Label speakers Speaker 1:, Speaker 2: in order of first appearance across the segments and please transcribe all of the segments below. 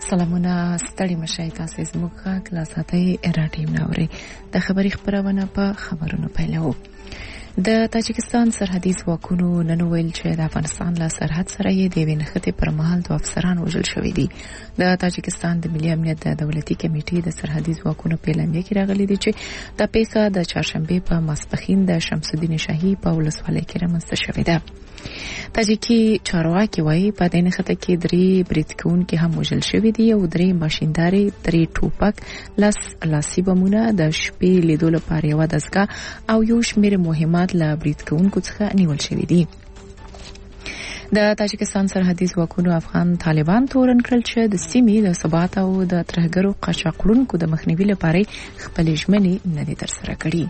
Speaker 1: سلامونه ستړي مشئ تاسو زموږ کلاساتي راټیم ناوري د خبري خبرونه په خبرونو پیلو د تاجکستان سرحدي ځواکونو نن ویل چې د افغانستان له سرحد سره یې د وینخته پر مهال دوه افسران وژل شوې دي د تاجکستان د ملي امنیت د دولتي کمیټې د سرحدي ځواکونو په اعلامیه کې راغلي دي چې د پیښه د چهارشنبه په ماسپښین د شمس الدین شاهي په ولسوالۍ کې رامنځته شوې ده تاجیکی چارواکي وایي په دې خطه کې درې بریټکون کې هم وژل شوې دي او درې ماشینداري درې ټوپک لاسي بمونه د شپې لیدو لپاره یو دستګاه او یو شمېر مهمات له بریټکونکو څخه نیول شوې دي د تاجکستان سرحدي ځواکونو افغان طالبان تورن کړل چې د سیمې د ثبات او د ترهګرو قاچاقړونکو د مخنیوي لپاره خپل ژمنې نه دي ترسره کړې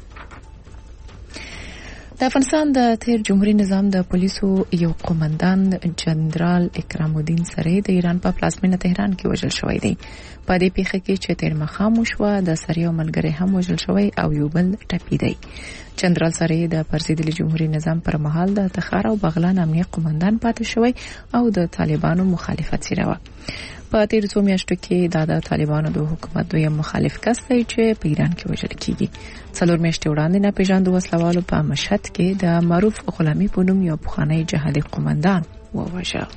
Speaker 1: د افغانستان د تیر جمهوریت نظام د پولیسو یو قومندان جنرال اکرام الدین سره د ایران په پلازمینه تهران کې وژل شوی دی په دې پیښه کې چې تیر مخام شو د سره یو ملګری هم وژل شوی او یو بل ټپي دی جنرال سره د پرزیدلي جمهوریت نظام پر مهال د تخار او بغلان امنیه قومندان پاتې شوی او د طالبانو مخالفت سره و په تیر څو میاشتو کې د طالبانو د حکومت دوی مخالف کس دی چې په ایران کې وژل کیږي څلور میاشتې وړاندې نه پیژاندو وسلوالو په مشهد کې د معروف غلامي په نوم یو پخوانی جهادي قومندان ووژل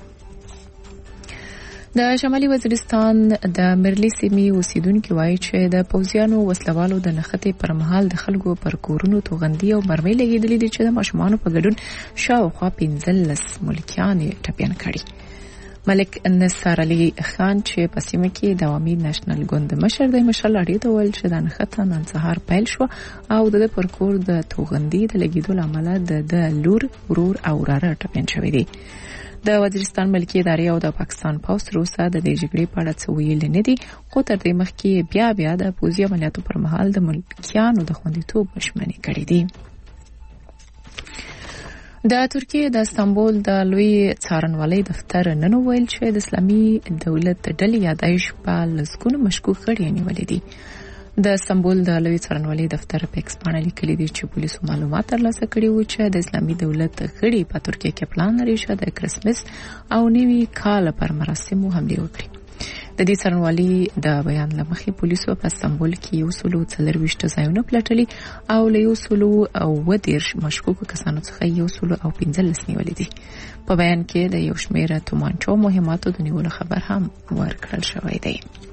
Speaker 1: د شمالي وزیرستان د مرلی سیمې اوسیدونکو وایي چې د پوځیانو وسلوالو د نښتې پر مهال د خلکو پر کورونو توغندي او مرمۍ لګېدلې دي چې د ماشومانو په ګډون شاوخوا 15 ملکیان ټپيان کړي ملک نصر علي خان چې په سیمه کې د عوامي نېشنل ګوند مشر دی مشر لړۍ ته ویل چې د نښته نن سهار پیل شو او د پر کور د توغندي د لګېدو لامل د لور ورور او وراره ټپيان شوی دي د وزیرستان ملکی ادارې او د پاکستان پولیس روسا د دې جګړې په اړه څه ویل نه دي خو تر دې مخکې بیا د پوځي عملیاتو پر مهال د ملکیانو د خوندیتوب ژمنې کړې دي د ترکیه د استانبول د لوی څارنوالۍ دفتر نن ویل چې د اسلامي دولت ډلې یادایش په لسګونو مشکوک غړي نیولې دي د استانبول د لوی څارنوالۍ دفتر په ایکسپانه لیکلي دي چې پولیسو معلومات ترلاسه کړي وو چې د اسلامي دولت غړي په ترکیه کې پلان لري چې د کرسمس او نوي کال پر مراسمو حمله وکړي د دې څارنوالۍ د بیان لمخې پولیسو په استانبول کې یو سلو 24 ځایونه پلټلي او له یو سلو او 10 مشکوکو کسانو څخه یو سلو او 15 نیولې دي په بیان کې د یو شمېر تومانچو مهماتو د نیولو خبر هم ورکړل شوی دی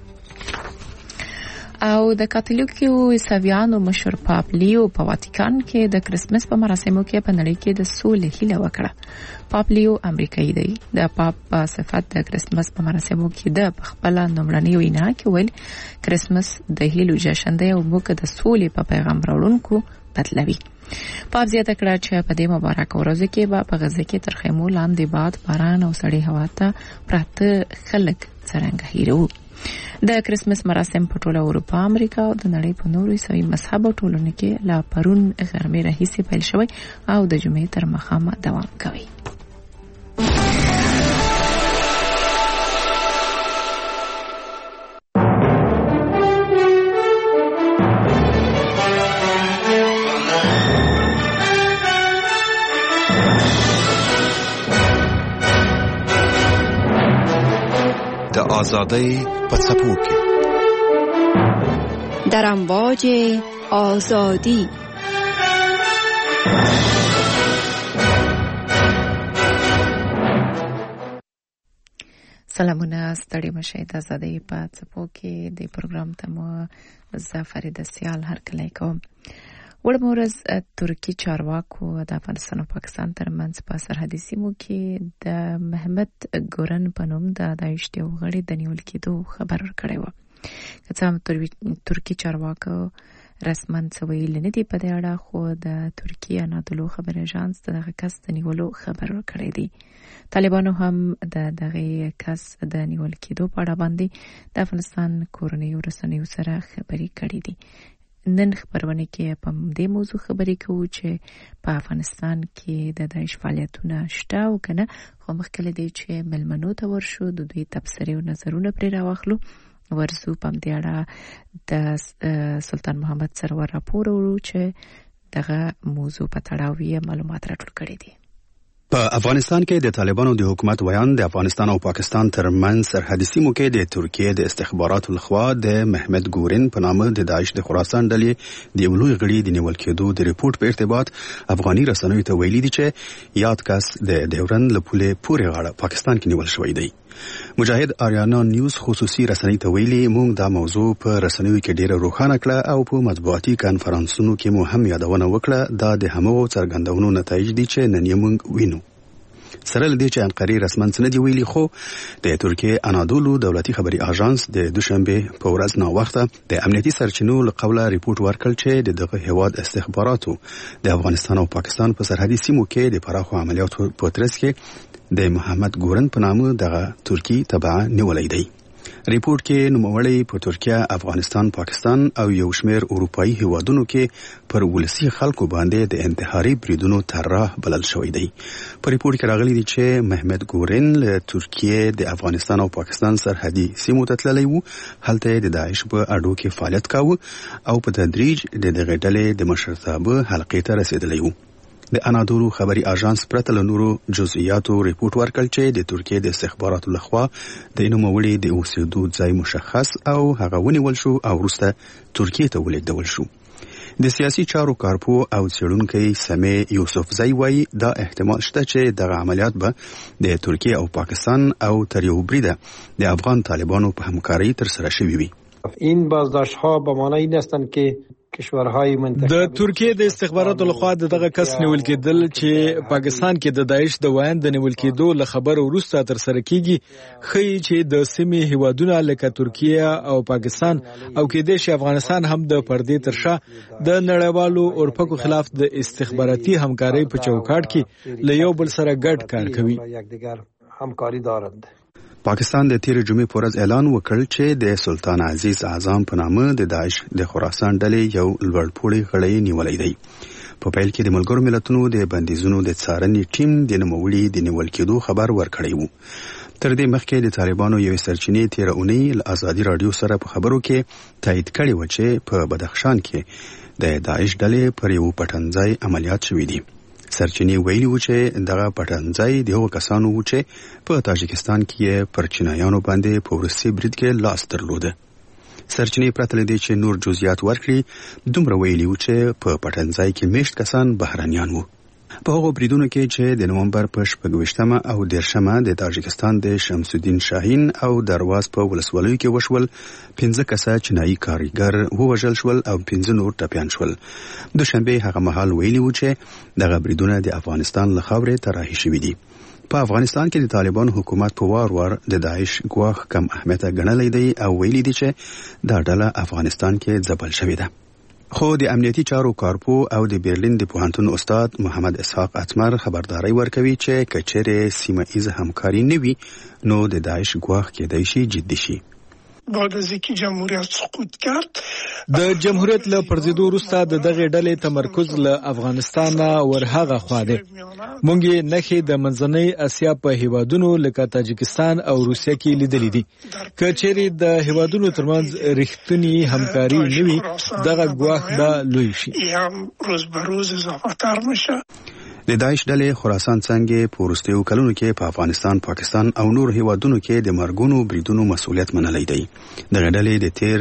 Speaker 1: او د کاتولیکو عیسویانو مشر پاپ لیو په واتیکان کې د کرسمس په مراسمو کې په نړۍ کې د سولې هیله وکړه پاپ لیو امریکایي دی د پاپ په صفت د کرسمس په مراسمو کې د خپل نومړنۍ وینا کې ویل کرسمس د هیلو جشن دی او موږ د سولې په پیغام راوړونکو بدلوي پاپ زیاته کړه چې په دې مبارک ورځ کې په غزه کې تر خیمو لاندې باد باران او سړې هوا ته پراته خلک څرنګه هیرو د کرسمس مراسم په ټوله اروپا امریکا او د نړۍ په نورو عیسوي مذهب ټولنو کې لا پرون غرمې راهیسې پیل شوی او د جمعې تر ماښامه دوام کوي
Speaker 2: آزادی پسپو کې
Speaker 3: در امواج آزادی
Speaker 1: سلامونه ستړي مشئ د آزادی په پسپو کې د پروګرام ته مو زفرید سیال هرکلی کوم ورمورز ترکی چارواکو د افغانستان او پاکستان ترمنځ په سرحدي سیمو کې د محمد ګورن په نوم د داعش یو غړي د نیول کېدو خبر ورکړی و که څه هم ترکی چارواکو رسماً څه ویل نه دي په دې اړه خو د ترکیه انادولو خبر اژانس دغه کس د نیولو خبر ورکړی دی طالبانو هم دغه کس د نیول کېدو په اړه باندې د افغانستان کورنیو رسنیو سره خبرې کړې دي نن خبرونه کې په دې موضوع خبرې کوو چې په افغانستان کې د داعش فعالیتونه شته او کنه خو مخکې دی چې ملمنو ته ورشو د دوی تبصرې او نظرونه پرې راوخلو ورزو په دې اړه د سلطان محمد سرور راپور ورو چې دغه موضوع په تړاو یې معلومات راټول کړي دي
Speaker 4: په افغانستان کې د طالبانو د حکومت ویان د افغانستان او پاکستان ترمنځ سرحدي سیمو کې د ترکیه د استخباراتو لخوا د محمد ګورین په نامه د داعش د خراسان ډلې د لوی غړي د نیول کېدو د ریپورت په ارتباط افغاني رسنیو ته ویلي دي چې یاد کس د ډیورن له پولې پورې غاړه پاکستان کې نیول شوی دی. مجاهد آریانا نیوز خصوصي رسنۍ ته ویلي موږ دا موضوع په رسنیو کې ډیره روښانه کړه او په مطبوعاتي کانفرنسونو کې مو هم یادونه وکړه. دا د همغو څرګندونو نتایج دي چې نن یې موږ وینو. سره لدې چې انقرې رسماً څه نه دي ویلي، خو د ترکیه انادولو دولتي خبري اژانس د دوشنبه په ورځ ناوخته د امنیتي سرچینو له قوله ریپورت ورکړ چې دغه هیواد استخباراتو د افغانستان او پاکستان په سرحدي سیمو کې د پراخو عملیاتو په ترڅ کې د محمد ګورن په نامه دغه ترکی تبع نیولای دی. ریپورت کې نوموړی په ترکیه، افغانستان، پاکستان او یو شمېر اروپایي هیوادونو کې پر ولسي خلکو باندې د انتحاري بریدونو طراح بلل شوی دی. په ریپورت کې راغلی دی چې محمد ګورن له ترکیه د افغانستان او پاکستان سرحدي سیمو ته تللی و. هلته د داعش په اډو کې فعالیت کاوه او په تدریج د دغه ډلې د مشرتابه حلقې ته رسیدلی و. د انادولو خبري اژانس پرته له نورو جزئیاتو ریپورت ورکړ چې د ترکیه د استخباراتو لخوا د نوموړي د اوسېدو ځای مشخص او هغه ونیول شو او وروسته ترکیه ته ولېږدول شو. د سیاسي چارو کارپو او څېړونکی سمیع یوسفزی وایي دا احتمال شته چې دغه عملیات به د ترکیه او پاکستان او تر یو بریده د افغان طالبانو په همکارۍ ترسره شوي وي.
Speaker 5: این بازداشت‌ها به معنی این هستند که
Speaker 6: د ترکیه د استخباراتو لخوا دغه کس نیول کېدل چې پاکستان کې د داعش د ویان د نیول کېدو له خبر وروسته تر سره کیږي خي چې د سیمې هیوادونه لکه ترکیه او پاکستان او کېدای شي افغانستان هم د پردې تر شا د نړیوالو اورپکو خلاف د استخباراتي همکارۍ په چوکاټ کې له یو بل سره ګډ کار کوي.
Speaker 4: پاکستان د تیر جمعې په ورځ اعلان وکړ چې د سلطان عزیز اعظم په نامه د داعش د خراسان ډلې یو لوړپوړی غړی نیولی دی. په پیل کې د ملګرو ملتونو د بندیزونو د څارنې ټیم د نوموړي د نیول کېدو خبر ورکړی و. تر دې مخکې د طالبانو یوې سرچینې تیر اونۍ له ازادي رادیو سره په خبرو کې تایید کړی و چې په بدخشان کې د داعش ډلې پر یو پټنځای عملیات شوي دي. سرچینې ویلي و چې دغه پټنځای د هغو کسانو و چې په تاجکستان کې پر چینایانو باندې په وروستي برید کې لاس درلوده. سرچینې پرته له دې چې نور جزئیات ورکړي دومره ویلي و چې په پټنځای کې میشت کسان بهرانیان وو. په هغو بریدونو کې چې د نومبر په 26 او 13 د تاجکستان د شمس الدین شاهین او درواز په ولسوالیو کې وشول، 15 کسه چینایي کارګر ووژل شول او 15 نور ټپیان شول. دوشنبه هغه مهال ویلي و چې دغه بریدونه د افغانستان له خاورې تراحي شوي دي. په افغانستان کې د طالبان حکومت په وار د داعش ګواښ کم اهمیته ګڼلی دی او ویلي دي چې دا ډله افغانستان کې ځپل شوې ده. خو د امنیتي چارو کارپو او د برلین د پوهنتون استاد محمد اسحاق اتمر خبرداري ورکوي چې کچېرې سیمه ایزه همکاري نه وي نو د داعش ګواښ کېدای شي جدي شي.
Speaker 7: بعد از اینکه جمهوریت سقوط کرد
Speaker 6: د جمهوریت له پرځېدو وروسته د دغه ډلې تمرکز له افغانستان ورهغه خوا دی. مونږ یې نښې د منځنۍ اسیا په هیوادونو لکه تاجکستان او روسیه کې لیدلې دي. که چیرې د هیوادونو ترمنځ رښتونې همکاري نه وي دغه ګواښ به لوی شي.
Speaker 7: روز به روز اضافه تر میشه.
Speaker 4: د داعش ډلې خراسان څنګه په وروستیو کلونو کې په افغانستان، پاکستان او نور هیوادونو کې د مرګونو بریدونو مسؤلیت منلی دی. دغه ډلې د تیر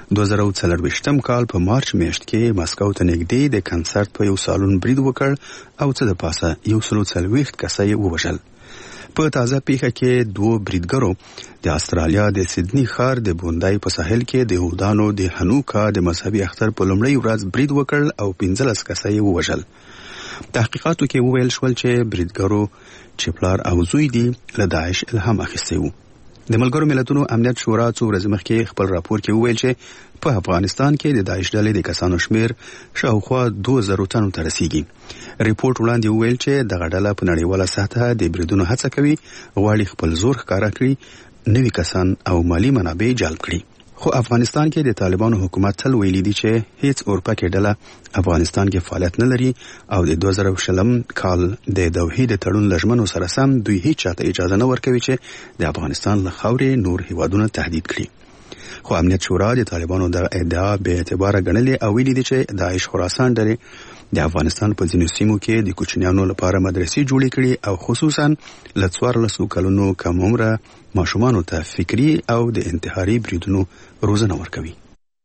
Speaker 4: 2024 کال په مارچ میاشت کې مسکو ته نږدې د کنسرت په یو سالون برید وکړ او څه د پاسه 140 کسه یې ووژل. په تازه پیښه کې 2 بریدګرو د استرالیا د سیدنی ښار د بوندای په ساحل کې د یهودانو د هنوکا د مذهبي اختر په لومړۍ ورځ برید وکړ او 15 کسه یې ووژل. تحقیقاتو کې وویل شول چې بریدګرو چې پلار او زوی دي له داعش الهام اخیستی وو. د ملګرو ملتونو امنیت شورا څو ورځې مخکې خپل راپور کې وویل چې په افغانستان کې د داعش ډلې د کسانو شمیر شاوخوا 2000 تنو ته رسیږي. ریپورت وړاندې وویل چې دغه ډله په نړیواله سطحه د بریدونو هڅه کوي، غواړي خپل زور ښکاره کړي، نوي کسان او مالی منابع جلب کړي. خو افغانستان کې د طالبانو حکومت تل ویلي دي چې هیڅ اورپکې ډله افغانستان کې فعالیت نه لري او د 2020 کال د دوحې د تړون لژمنو سره سم دوی هیڅ چاته اجازه نه ورکوي چې د افغانستان له خاورې نور هیوادونه تهدید کړي. خو امنیت شورا د طالبانو د ادعا به اعتبار غنلې او ویلي دي چې داعش خراسان ډلې د افغانستان په ځینو سیمو کې د کوچنیانو لپاره مدرسې جوړې کړي او خصوصا ل 14 کلونو کم عمره ماشومانو ته فکری او د انتحاري بریدونو روزنه ورکوي.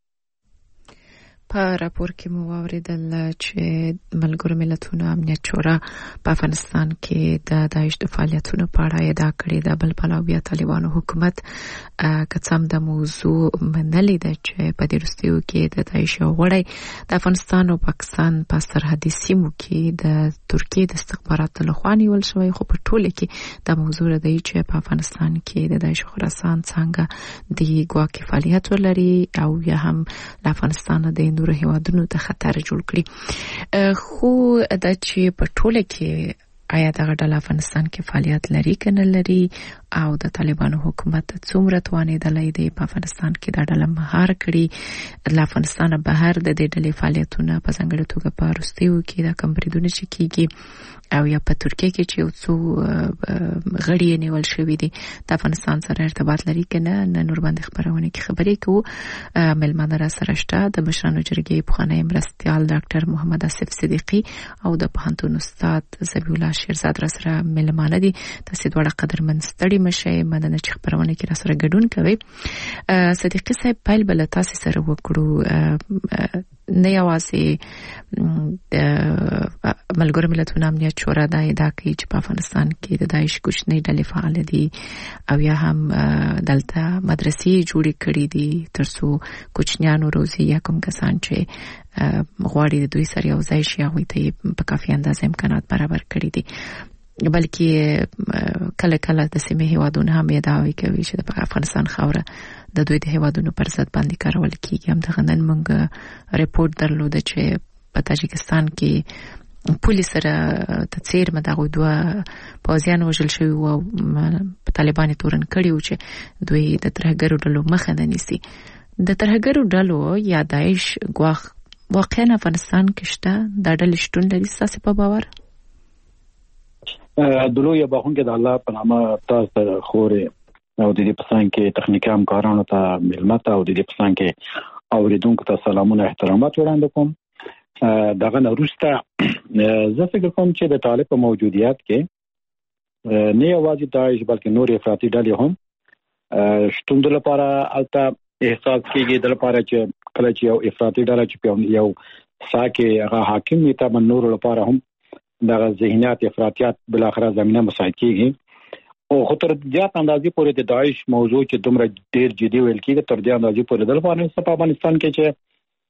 Speaker 1: په راپور کې مو واوریدل چې ملګرو ملتونو امنیت شورا په افغانستان کې د داعش د فعالیتونو په اړه ادعا کړې ده، بل پلو بیا طالبانو حکومت کڅم د موضوع منلې ده چې په دې وروستیو کې د داعش غړي د افغانستان او پاکستان په سرحدي سیمو کې د ترکیې د استخباراتو لخوا نیول شوی، خو په ټوله کې د موضوع دی چې په افغانستان کې د داعش خراسان څنګه د ګواکې فعالیت ولري او یا هم د افغانستان د نور هیوادونو ته خطر جوړ کړي. خو دا چې په ټوله کې آیا دغه ډله افغانستان کې فعالیت لري کنه لري او د طالبانو حکومت څومره توانیدلای دی په افغانستان کې دا ډله مهار کړي، د افغانستان بهر د دې ډلې فعالیتونه په ځانګړي توګه په روسیو کې د کمبریدونه چې کیږي او یا په ترکیه کې چې څو غړي نیول شوی دي د افغانستان سره ارتباط لري کنه. نور باندې خبرونه کې خبرې کوو. ملمانه را سره شته د مشرانو جرګې پخوانی مرستیال ډاکټر محمد اسف صدیقی او د پوهنتون استاد زبیح الله شیرزاد را سره ملمانه دي. تاسو دواړه قدرمن ستړي مشه مننه چې خبرونه کې را سره ګډون کوي. صدیقی صاحب پیل بل تاسو سره وکړو نه یوازې د ملګرو ملتونو امنیت شورا دا ادعا کوي چې په افغانستان کې د داعش کوچنۍ ډلې فعال دي او یا هم دلته مدرسې جوړې کړې دي ترڅو کوچنیانو روزي یا کوم کسان چې غواړي د دوی سره یو ځای شي هغوی ته په کافي اندازه امکانات برابر کړي دي، بلکې کله کله د سیمې هیوادونه هم ادعاوې کوي چې د افغانستان خاوره د دوی د هیوادونو پر ضد باندې کارول کیږي. هم دغه نن موږ ریپورت درلوده چې په تاجکستان کې پولیس سره د څیرمه دغه دوه پوځیان وژل شوي او په طالبان تورن کړي و چې دوی د ترهګرو ډلو مخه نه نیسي. د ترهګرو ډلو یا داعش ګواښ واقعا افغانستان کې شته؟ دا ډلې شتون لري ستاسو په باور؟
Speaker 8: دلو یا باخون کې د الله په نامه تاسو خورې او د دې پسان کې تخنیکي همکارانو ته ملمت او د دې پسان کې اوریدونکو ته سلامونه احترامات وړاندې کوم. دغه وروسته زه فکر کوم چې د طالب په موجودیت کې نه یوازې داعش بلکې نور افراطي ډلې هم شتون لپاره البته احساس کېږي د لپاره چې کله چې یو افراطي ډله چې یو ساکه هغه حاکم وي ته نور لپاره هم دغه ذهنیت افراطیات بل اخره زمينه مساعد کیږي او خطر زیات اندازې پورې د داعش موضوع چې دومره ډیر جدي ویل کیږي تر دې اندازې پورې د افغانستان کې چې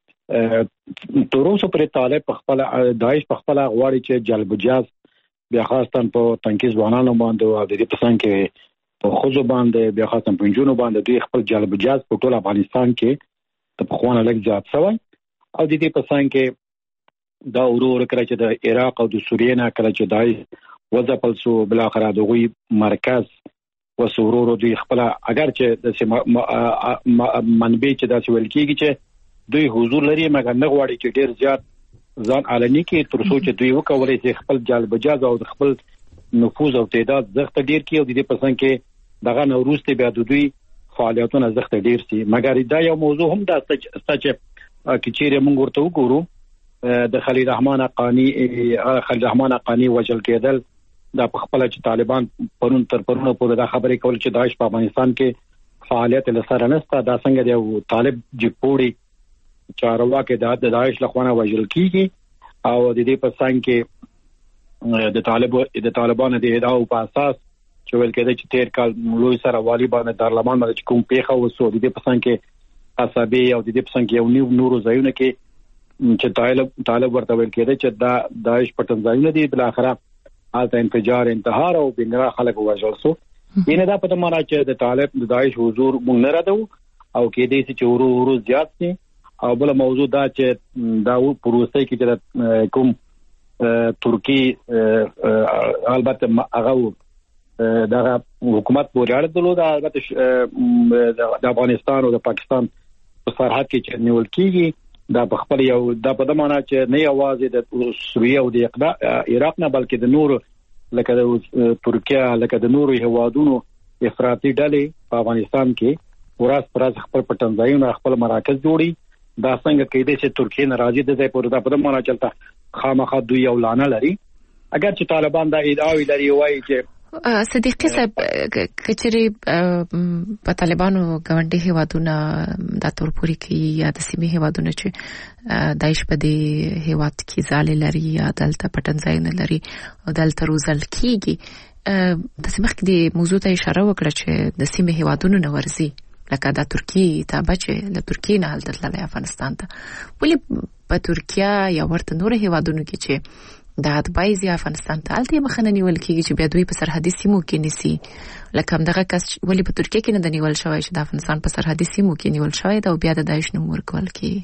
Speaker 8: تر اوسه پورې طالب په خپل داعش په خپل غواړي چې جلب جاز بیا خاصتن په تنکیز ځوانانو باندې او د دې پسند کې په خوځو باندې بیا خاصتن په جنونو باندې دوی خپل جلب جاز په ټول افغانستان کې د خوانه لګ زیات شوی او د دې پسند کې دا ورور کړی چې د عراق او د سوریې نه کړی چې داعش وځپل سو بل اخر دغوی مرکز وسورورو دوی خپل اگر چې د منبع چې داسې ویل کیږي چې دوی حضور لري مګر نه غواړي چې ډیر زیات ځان علني کې تر څو چې دوی وکولای چې خپل جلب جاز او خپل نفوذ او تعداد زغت ډیر کی او د دې پسند کې دغه نوروز ته بیا د دوی فعالیتونه زغت ډیر سي مګر دا یو موضوع هم دا چې چیرې موږ ورته وګورو د خلیل رحمان حقانی وجل کېدل دا په خپل چې طالبان پرون تر پرونه پورې دا خبرې کول چې داعش په افغانستان کې فعالیت لسره نسته دا څنګه دی طالب جپوړي چارواکي د داعش لخوا وجل کیږي او د دې په څنګه کې د طالبانو د ادعاو په اساس چې ویل کېده چې تیر کال لوی سره والی باندې دارالمان باندې کوم پیښه وسو د دې په څنګه کې عصبي او د دې په څنګه یو نورو ځایونه کې چې طالب ورته ویل کېده چې دا داعش پټن ځایونه دي بل اخره حالت انفجار انتحار او بنګرا خلک وژل سو ینه دا په معنا چې د طالب د داعش حضور مونږ نه راځو او کې دې چې ورو زیات دي او بل موضوع دا چې دا پروسه کې چې کوم ترکی البته هغه دا حکومت پورې اړه درلوده البته د افغانستان او د پاکستان په سرحد کې چې نیول کیږي دا په خپل یو دا په دمانه چې نه یوازې د سوریه او د عراق نه بلکې د نور لکه د ترکیه لکه د نور هیوادونو افراطي ډلې په افغانستان کې ورځ پر ورځ خپل پټنځایونه خپل مراکز جوړي. دا څنګه کېدای چې ترکیه ناراضي ده په دا په معنا چلته خامخا دوی یو لانه لري. اگر چې طالبان دا ادعاوی لري وایي چې
Speaker 1: صدیقي صاحب کچري په طالبانو غونډي هیوادونه د تورپوري کې یا د سیمې هیوادونه چې دایښ په دې هیواد کې ځالې لري یا دلته پټنځایونه لري او دلته روزل کیږي. د سیمه کې د موضوع ته اشاره وکړه چې د سیمې هیوادونو نه ورزي لکه د ترکیه ته بچي له ترکیه نه حالت لري افغانستان ته ولې په ترکیه یا ورته نور هیوادونو کې چې د ادبایزي افغانستان ته الته مخنه نیول کیږي چې بیا دوی په سرحدي سیمو کې نسی لکه همدغه کس ولې په ترکیه کې نه د نیول شوی چې د افغانستان په سرحدي سیمو کې نیول شوی دا او بیا د داعش نوم ورکول کیږي.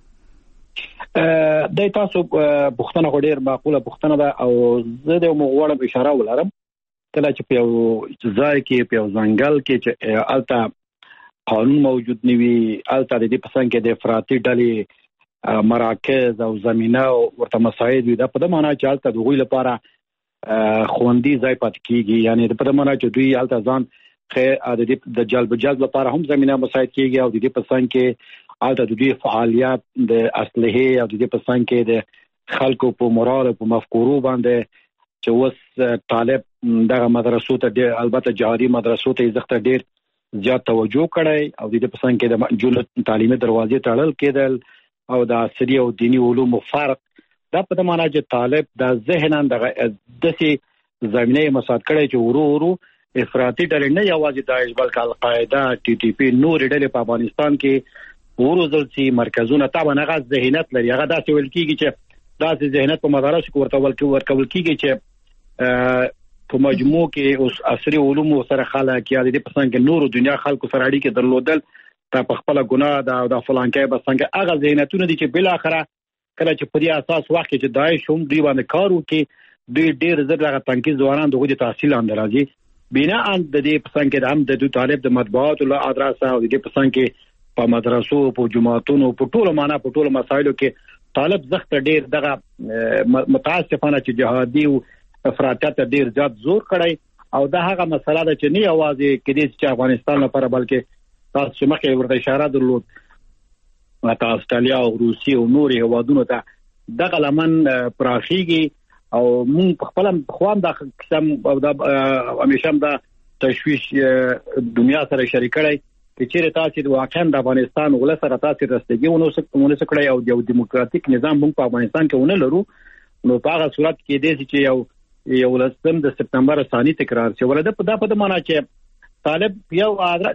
Speaker 8: د تاسو بوختنه غوډیر معقوله بوختنه ده او زه د مغوړم اشاره ولرم کله چې په ځای کې په ځنګل کې چې الته قانون موجود نیوي الته د دې پسند کې د افراطي ډلې مراکز او زمينه ورته مساعد وي دا په معنا چې الته د غوي لپاره خوندي ځای پات کیږي یعنی په معنا چې دوی الته ځان د جلب لپاره هم زمينه مساعد کیږي او د دې پسند کې الته د دوی فعالیت د اصله او د دې پسند کې د خلکو په مورال او په مفکورو باندې چې وس طالب دغه مدرسو ته البته جهادي مدرسو ته زغته ډیر زیات توجه کړي او د دې پسند کې د جول تعلیمي دروازې تړل کېدل او د عصري او دینی علومو فرق دا په معنا چې طالب د ذهنان دغه دسي زمينه مساعد کړي چې ورو افراطي ډلې نه یوازې داعش بلکې القاعده ټي ټي پی نور ډلې په افغانستان کې ورزل سي مرکزونه طبعا هغه ذهنیت لري هغه داسې ویل کیږي چې داسې ذهنیت په مدارس کې ورکول کیږي چې په مجموع کې اوس عصري علوم سره خلک یا د پسند کې نور دنیا خلکو سره اړیکې درلودل ته په خپل ګناه د فلانکې بسنګ هغه ذهنیتونه دي چې بل اخره کله چې په دې اساس وخت کې چې داعش هم دوی باندې کارو کې دوی ډېر زړه تنکي ځوانان دغه د تحصیل اندرازي بنا ان د دې پسند کې هم د طالب د مطبوعات او ادراس او د پسند کې په مدرسو په جماعتونو په ټولو معنا په ټولو مسایلو کې طالب زخت ډېر دغه متاسفانه چې جهادي او افراطیت ډېر زیات زور کړی او دا هغه مسله ده چې نه یوازې کېدې چې افغانستان لپاره بلکې تاسو مخکې ورته اشاره درلود ماته استرالیا او روسي او نور هیوادونو ته دغه لمن پراخيږي او مونږ په خپل خوام د قسم او د همیشه د تشويش دنیا سره شریک کړي چې چیرې تاسو د واقعا د افغانستان ولې سره تاسو رسېږي او نو څه کړی او یو دیموکراتیک نظام موږ په افغانستان کې ونه لرو نو په هغه صورت کې دې چې یو لسم د سپتمبر ثاني تکرار شي ولدا په معنا چې طالب یو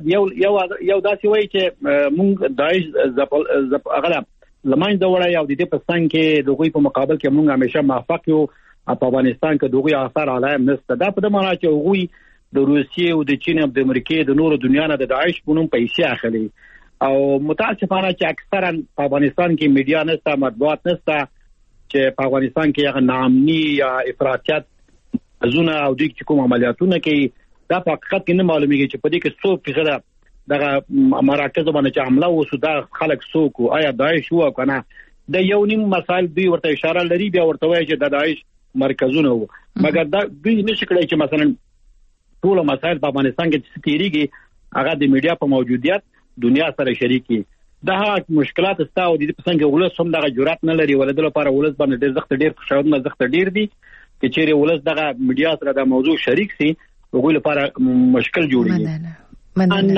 Speaker 8: داسې وایي چې موږ داعش اغلب لمن دوړای او د دې په څنګه کې دغه په مقابل کې موږ همیشه موافق یو په افغانستان کې دغه آثار علایم نشته دا په معنا چې وګوي د روسیې او د چین او د امریکا د نورو دنیا نه د داعش په نوم پیسې اخلي او متاسفانه چې اکثرا په افغانستان کې میډیا نشته مطبوعات نشته چې په افغانستان کې هغه نامني یا افراطیت ازونه او د کوم عملیاتونه کې دا په حقیقت کې نه معلومیږي چې په دې کې څو فقره دغه مراکز باندې چې حمله وسو دا خلک څوک آیا داعش وو کنه د یو نیم مسائل دوی ورته اشاره لري بیا ورته وایي چې د داعش مرکزونه وو مګر دا دوی نشي کړی چې مثلا ټول مسائل په افغانستان کې چې تیریږي هغه د میډیا په موجودیت دنیا سره شریکي دا مشکلات ستاسو د دې څنګه ولس هم دغه جرأت نه لري ولې د لپاره ولس باندې ډېر زخت ډېر خوشاله زخت ډېر دي چې چیرې ولس دغه میډیا سره د موضوع شریک سي وګړي لپاره مشکل جوړیږي ان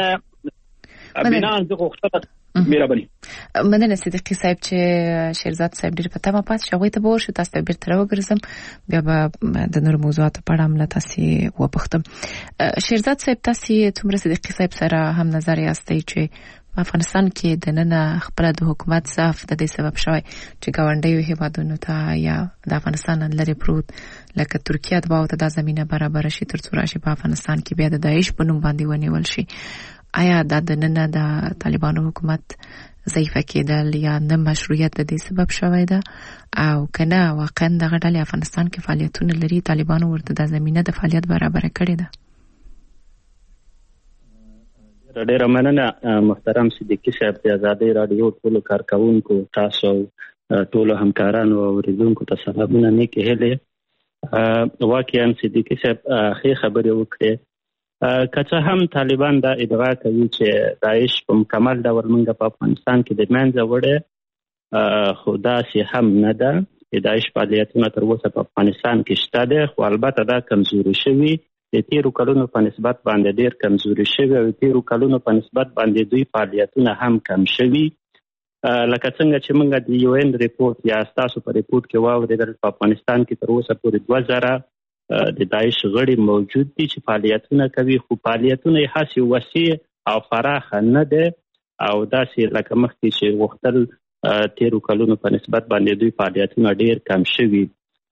Speaker 8: بنان دغه وخت مهرباني
Speaker 1: مننه صدیقي صاحب چې شیرزاد صاحب ډېر پته ما پات شوی ته به ورشو تاسو ته بیرته راوګرځم بیا به د نور موضوعاتو په اړه هم تاسو وپوښتم شیرزاد صاحب تاسو څومره صدیقي صاحب سره هم نظر یاستئ چې افغانستان کې د نن خپل د حکومت ضعف د دې سبب شوی چې ګاونډیو هیوادونو ته یا د افغانستان لري پروت لکه ترکیه د باور ته د زمينه برابر شي ترڅو راشي په افغانستان کې بیا د داعش په نوم باندې ونیول شي آیا د نن د طالبانو حکومت ضعیفه کېدل یا نه مشروعیت د دې سبب شوی ده او کنه واقعا د غډل افغانستان کې فعالیتونه لري طالبانو ورته د زمينه د فعالیت برابر کړی ده
Speaker 9: ډېر مننه محترم صدیقي صاحب د آزادۍ رادیو ټول کارکونکو تاسو ټول همکارانو او اوریدونکو ته سلامونه نیکه هله واقعا صدیقي صاحب خې خبرې وکړې که څه هم طالبان دا ادعا کوي چې داعش په مکمل ډول موږ په افغانستان کې د منځه وړی، خو داسې هم نه ده چې داعش فعالیتونه تر اوسه په افغانستان کې شته دی، خو البته دا کمزوري شوي، د تیرو کلونو په نسبت باندې ډیر کمزوري شوي او تیرو کلونو په نسبت باندې دوی فعالیتونه هم کم شوي. لکه څنګه چې موږ د یو ان ریپورت یا ستاسو په ریپورت کې واورېدل، په افغانستان کې تر اوسه پورې 2000 د داعش غړي موجود دي چې فعالیتونه کوي، خو فعالیتونه یې هسې وسیع او فراخه نه ده او داسې لکه مخکې چې غوښتل تیرو کلونو په نسبت باندې دوی فعالیتونه ډیر کم شوي.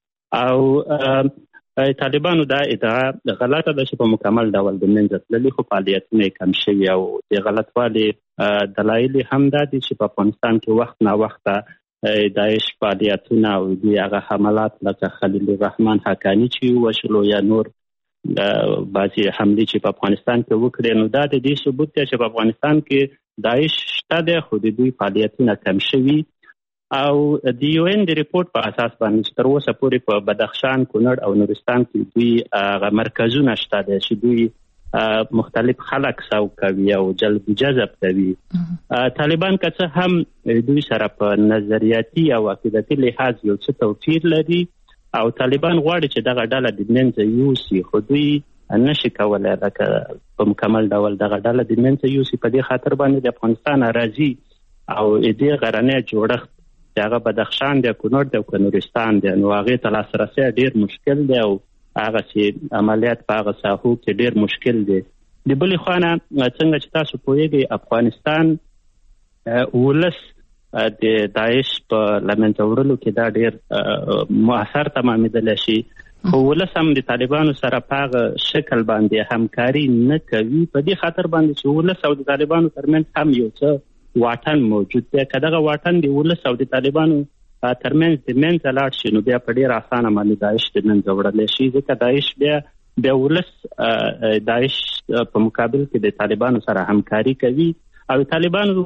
Speaker 9: او طالبانو دا ادعا غلطه ده چې په مکمل ډول د منځه تللي، خو فعالیتونه یې کم شوي او د غلطوالي دلایل هم دا دي چې په افغانستان کې وخت نا وخته داعش فعالیتونه او د هغه حملات لکه خلیل الرحمن حقانی چې وشلو یا نور بعضي حملې چې په افغانستان کې وکړي، نو دا د دې ثبوت دی چې په افغانستان کې داعش شته دی، خو د دوی فعالیتونه کم شوي. او د یو ان د ریپورت په اساس باندې تر اوسه پورې په بدخشان، کونړ او نورستان کې دوی مرکزونه شته دي چې دوی مختلف خلک ساو کوي او جلب جذب کوي. طالبان که څه هم دوی سره په نظریاتي او عقیدتي لحاظ یو څه توپیر لري او طالبان غواړي چې دغه ډله د منځه یوسي، خو دوی نشي کولی لکه په مکمل ډول دغه ډله د منځه یوسي. په دې خاطر باندې د افغانستان اراضي او دې غرنی جوړښت هغه بدخشان دی، کونړ دی او نورستان دی، نو هغې ته لاسرسی ډېر مشکل دی او هغه چې عملیات په هغه ساحو کې ډېر مشکل دی. د بلې خوا نه څنګه چې تاسو پوهېږئ، افغانستان ولس د داعش په له منځه وړلو کې دا ډېر مؤثر تمامېدلی شي، خو ولس هم د طالبانو سره په هغه شکل باندې همکاري نه کوي، په دې خاطر باندې چې ولس او د طالبانو ترمنځ هم یو څه واټن موجود دی. که دغه واټن د ولس او د طالبانو ترمنځ د منځه لاړ شي، نو بیا په ډېر اسانه باندې داعش د منځه وړلی شي، ځکه داعش بیا ولس داعش په مقابل کې د طالبانو سره همکاري کوي او طالبانو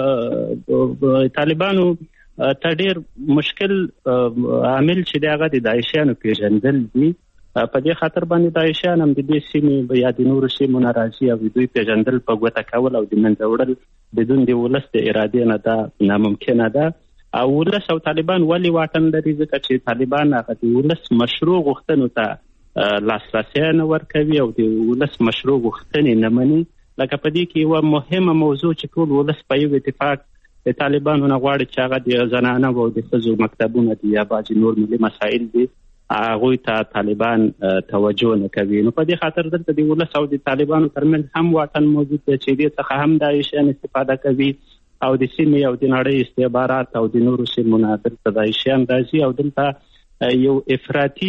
Speaker 9: ته ډېر مشکل عامل چې دی هغه د داعشیانو پیژندل دي. په دې خاطر باندې داعشیان هم د دې سیمې یا د نورو سیمو نه راځي او دوی پیژندل په ګوته کول او د منځه وړل بدون د ولس د ارادې نه دا ناممکنه ده. او ولس او طالبان ولې واټن لري؟ ځکه چې طالبان هغه د ولس مشروع غوښتنو ته لاسرسی نه ورکوي او د ولس مشروع غوښتنې نه مني. لکه په دې کې یوه مهمه موضوع چې ټول ولس په یو اتفاق د طالبانو نه غواړي چې هغه د زنانه او د ښځو مکتبونه دي یا بعضې نور ملي مسایل دي، هغوی ته طالبان توجه نه کوي. نو په دې خاطر دلته د ولس او د طالبانو ترمنځ هم واټن موجود دی چې دې څخه هم داعشیان استفاده کوي او د سیمې او د نړۍ استخبارات او د نورو سیمو نه دلته داعشیان راځي او دلته یو افراطي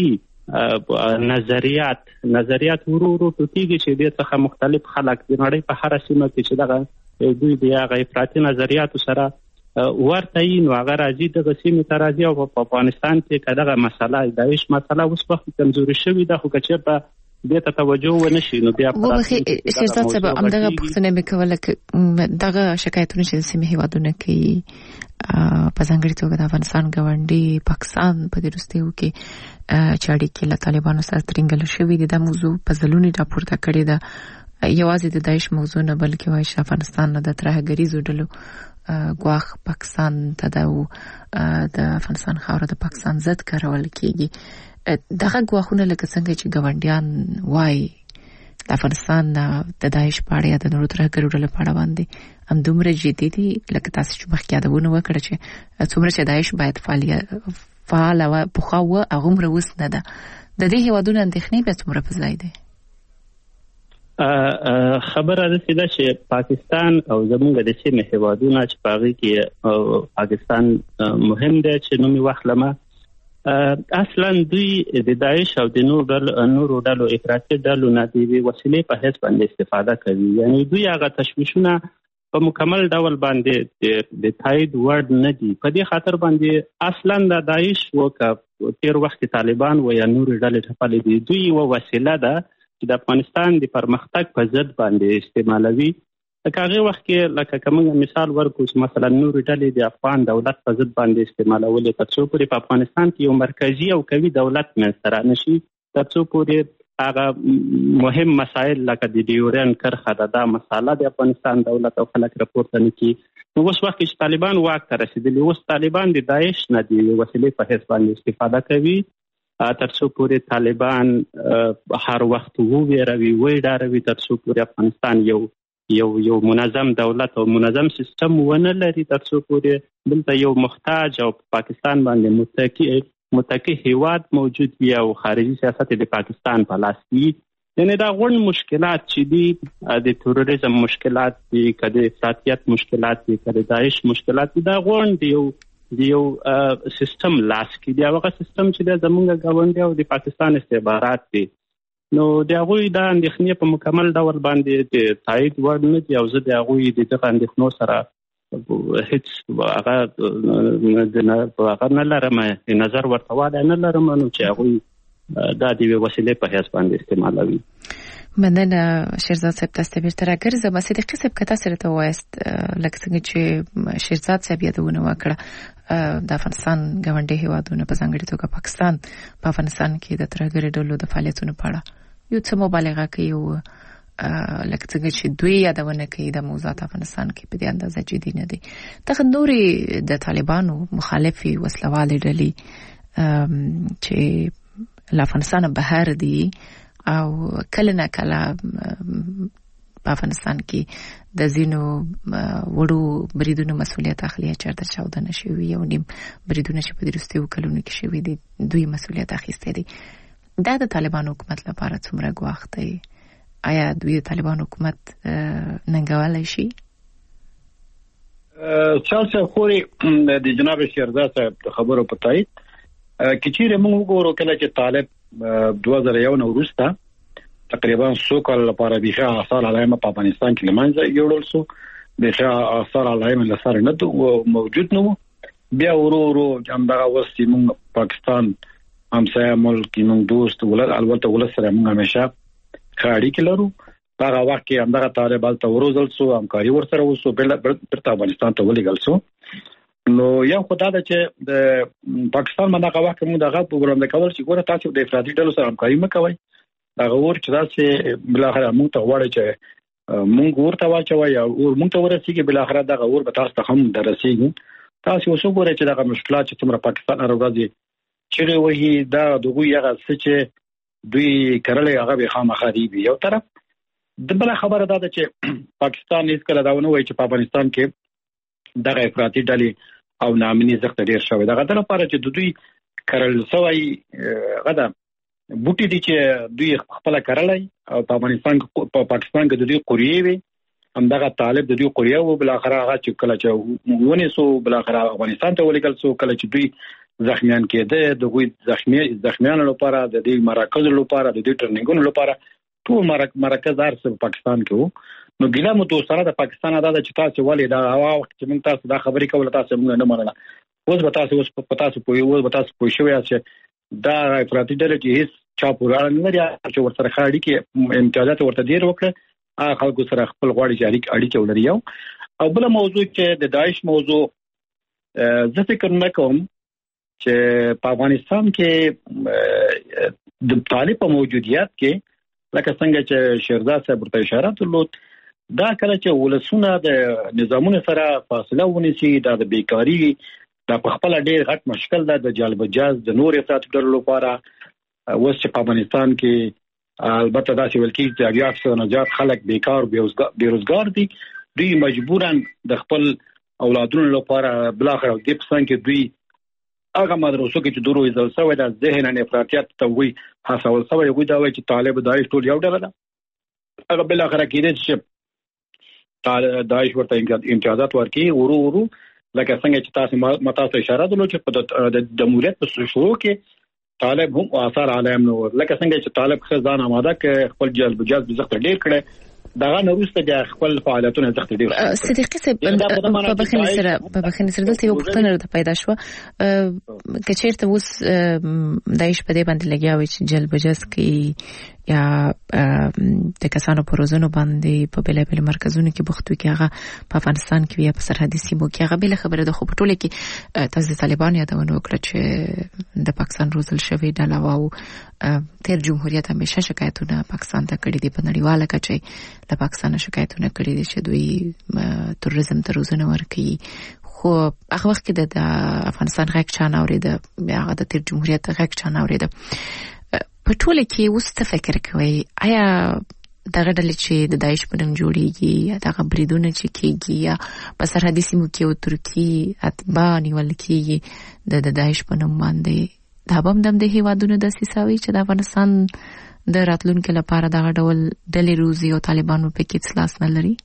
Speaker 9: نظریات ورو ورو ټوټېږي چې دې څخه مختلف خلک د نړۍ په هره سیمه کې چې دغه دوی د هغه افراطي نظریاتو سره ورته یي، نو هغه راځي دغه سیمې ته راځي او په افغانستان کې که دغه مسله داعش مسله اوس وخت کمزوري شوې ده، خو که چېرته دې ته توجه ونه شي نو بیا
Speaker 1: شیرزاد صاحب همدغه پوښتنه مې کوله چې دغه شکایتونه چې د سیمې هیوادونه کوي په ځانګړې توګه د افغانستان ګاونډي پاکستان په دې وروستیو کې چې اړیکې له طالبانو سره ترینګل شوي دي، دا موضوع په ځلونې راپورته کړې ده. یوازې د داعش موضوع نه بلکې وایي چې افغانستان نه د ترهګریزو ډلو ګواښ پاکستان ته د افغانستان خاوره د پاکستان ضد کارول کېږي. دغه ګواښونه لکه څنګه چې ګاونډیان وایي د افغانستان د داعش په اړه یا د نورو ترهګرو ډلو په اړه باندې همدومره جدي دي لکه تاسو چې مخکې یادونه وکړه چې څومره چې داعش باید فعاله وه پخوا وه هغومره اوس نه ده. د دې هېوادونو اندېښنې بیا څومره په ځای دی؟
Speaker 9: خبره داسې ده چې پاکستان او زموږ د سیمې هېوادونه چې په هغې کې پاکستان مهم دی چې نوم یې واخلمه، اصلا دوی د داعش او د نورو ډلو افراطي ډلو نه د یوې وسیلې په حیث باندې استفاده کوي. یعنې دوی هغه تشویشونه په مکمل ډول باندې د تایید وړ نه دي. په دې خاطر باندې اصلا د داعش و که تیر وخت طالبان و یا نورې ډلې ټپلې دي، دوی یوه وسیله ده چې د افغانستان د پرمختګ په ضد باندې استعمالوي. لکه هغې وخت کې لکه که موږ مثال ورکړو چې مثلا نورې ډلې د افغان دولت په ضد باندې استعمالولې، تر څو پورې په افغانستان کې یو مرکزي او قوي دولت منځته رانشي، تر څو پورې هغه مهم مسایل لکه د ډیورن کرښه دا مساله د افغانستان دولت او خلک راپورته نه کوي. نو اوس وخت چې طالبان واک ته رسېدلي، اوس طالبان د داعش نه د وسیلې په حیث باندې استفاده کوي تر څو پورې طالبان هر وخت وویروي ویډاروي تر څو پورې افغانستان یو منظم دولت او منظم سیستم ونه لري، تر څو پورې دلته یو محتاج او پاکستان باندې متکی هیواد موجود وي او خارجي سیاست د پاکستان په لاس وي. یعنې دا غون مشکلات چې دي د تروریزم مشکلات دي، که د افراطیت مشکلات دي، که د داعش مشکلات دي، دا غون د یو سیستم لاس کې دي. هغه سیستم چې د زمونږ ګاونډي او د پاکستان استخبارات دي، نو د هغوی دا اندېښنې په مکمل ډول باندې د تایید وړ نه دي او زه د هغوی د دغه اندېښنو سره هیڅ هغه نه لرم، نظر ورته والی نه لرم، نو چې هغوی دا د وسیلې په حیث باندې استعمالوي.
Speaker 1: مننه شیرزاد صاحب، تاسو بیرته راګرځم. صدیقي صاحب که تاسو راته ووایاست لکه څنګه چې شیرزاد صاحب یادونه وکړه د افغانستان ګاونډي هیوادونه په ځانګړې توګه پاکستان په افغانستان کې د ترهګرۍ ډلو د فعالیتونو په اړه یو څه مبالغه کوي او لکه څنګه چې دوی یادونه کوي د موضوعات افغانستان کې په دې اندازه جدي نه دي. دغه نورې د طالبانو مخالفي وسلوالې ډلې چې له افغانستان بهر دي او کله نه کله په افغانستان کې د ځینو وړو بریدونو مسؤلیت اخلي، چېرته چاودنه شوي یو نیم بریدونه چې په وروستیو کلونو کې شوي دي دوی مسؤلیت اخیستی دی. دا د طالبانو حکومت لپاره څومره ګواښ دی؟ آیا دوی د طالبان حکومت ننګولی شي؟
Speaker 8: چال صاحب خوري د جناب شیرزاد صاحب د خبرو په تایید کې چیرې موږ وګورو کله چې طالب 2001 نه وروسته تقریبا 100 کال لپاره بيخه آثار علایمه په افغانستان کې لمنځه یوړل شو، بيخه آثار علایمه لسره نه موجود نو، بیا ورو همدغه وسې موږ پاکستان همسایه ملک موږ دوست ولر البته ولر سره موږ همیشه خاړی کې لرو. هغه وخت کې همدغه طالبان ته ورزل سو، همکاري ورسره وسو، بیرته افغانستان ته ولېږل سو. نو یو خدای دا چې د پاکستان باندې هغه وخت موږ دغه پروګرام وکول چې ګوره تاسو د افراطي ډلو سره همکاري مکوئ، هغه ور چې تاسو بل اخر موږ ته وړي چې موږ ورته واچوي او موږ ته ورسیږي، بل اخر دغه ور به تاسو ته هم درسیږي. تاسو وسو ګوره چې دغه مشکلات چې څومره پاکستان راغلي چې وایي دا دغه یغه چې دوی کړلې هغه به خامخا دی. یو طرف د بل خبره ده چې پاکستان هیڅ کله دا ونه وایي چې په افغانستان کې دغه افراطي ډلې او نامني زخت ډیر شوی. دغه د لپاره چې دوی کړل سوی غدا بوټي دي چې دوی خپل کړلای او په افغانستان په پاکستان کې دوی قریه وي، همدغه طالب د دوی قریه او بل اخر هغه چې کله چې ونه سو بل اخر افغانستان ته ولېږل سو، کله چې دوی زخمیان کېده د زخمیانو لپاره د دې مراکز لپاره د دې ټرنینګونو لپاره ټول مرکز ارسه په پاکستان کې وو. نو ګیله مو دوستانه د پاکستان ادا چې تاسو ولې دا هوا وخت چې موږ تاسو دا خبرې کوله تاسو موږ نه منله، اوس به تاسو پوه شوئ چې دا افراطي ډلې چې هیڅ چا پورا نه لري چې ورسره خاړي کې امتیازات ورته ډیر وکړه، خلکو سره خپل غواړي چې اړیکه ولري. او بل موضوع چې د داعش موضوع زه فکر نه کوم چې په افغانستان کې د طالب په موجودیت کې لکه څنګه چې شیرزاد صاحب ورته اشاره درلود، دا کله چې ولسونه د نظامونو سره فاصله ونیسي، دا د بیکاری دا په خپل ډیر غټ مشکل ده د جالبجاز د نور افراط ډلو لپاره. اوس چې په افغانستان کې البته دا چې ولکې چې 80% زیات خلک بیکار بیروزګار دي، دوی مجبوراً د خپل اولادونو لپاره بل اخر د پسان کې دوی هغه مدرسو کې چې دروي ځل سوی د ذهن نه افراطیت ته وي حاصل سوی وي دا وایي چې طالب داعش ټول یو ډله ده. هغه بل اخر کې چې داعش ورته امتیازات ورکړي ورو لکه څنګه چې تاسو متاسو اشاره درلود چې په د جمهوریت په شروع کې طالب هم آثار عالم نو لکه څنګه چې طالب خزان آماده ک خپل جلبجاز بزخت ډیر کړي دغه نورسته د خپل فعالیتونو زخت ډیر.
Speaker 1: صدیقي صاحب په بخښنې سره دلته یو پوښتنه پیدا شو چې چیرته اوس داعش په دې باندې لګیا وي چې جلبجاز کې یا د کسانو په روزنو باندې په بلابل مرکزونو کې بوختو کې هغه په افغانستان کې یا په سرحدي سیمو کې هغه بل خبره ده. خو په ټوله کې تاسو د طالبان یادونه وکړه چې د پاکستان روزل شوی ډله او تیر جمهوریت همیشه شکایتونه پاکستان ته کړي دي، په نړیواله کچه له پاکستان شکایتونه کړي دي چې دوی تروریزم ته روزنه ورکوي. خو هغه وخت کې د افغانستان غږ چا نه اورېده، هغه د تیر جمهوریت غږ چا نه اورېده. په ټوله کې اوس ته فکر کوئ آیا دغه ډلې چې د داعش په نوم جوړیږي یا دغه بریدونه چې کیږي یا په سرحدي سیمو کې او ترکی اتباع نیول کیږي د داعش په نوم باندې، دا به هم د هیوادونو داسې ساوي چې د افغانستان د راتلونکي لپاره دغه ډول ډلې روزي او طالبانو په کې څلاس نه لري؟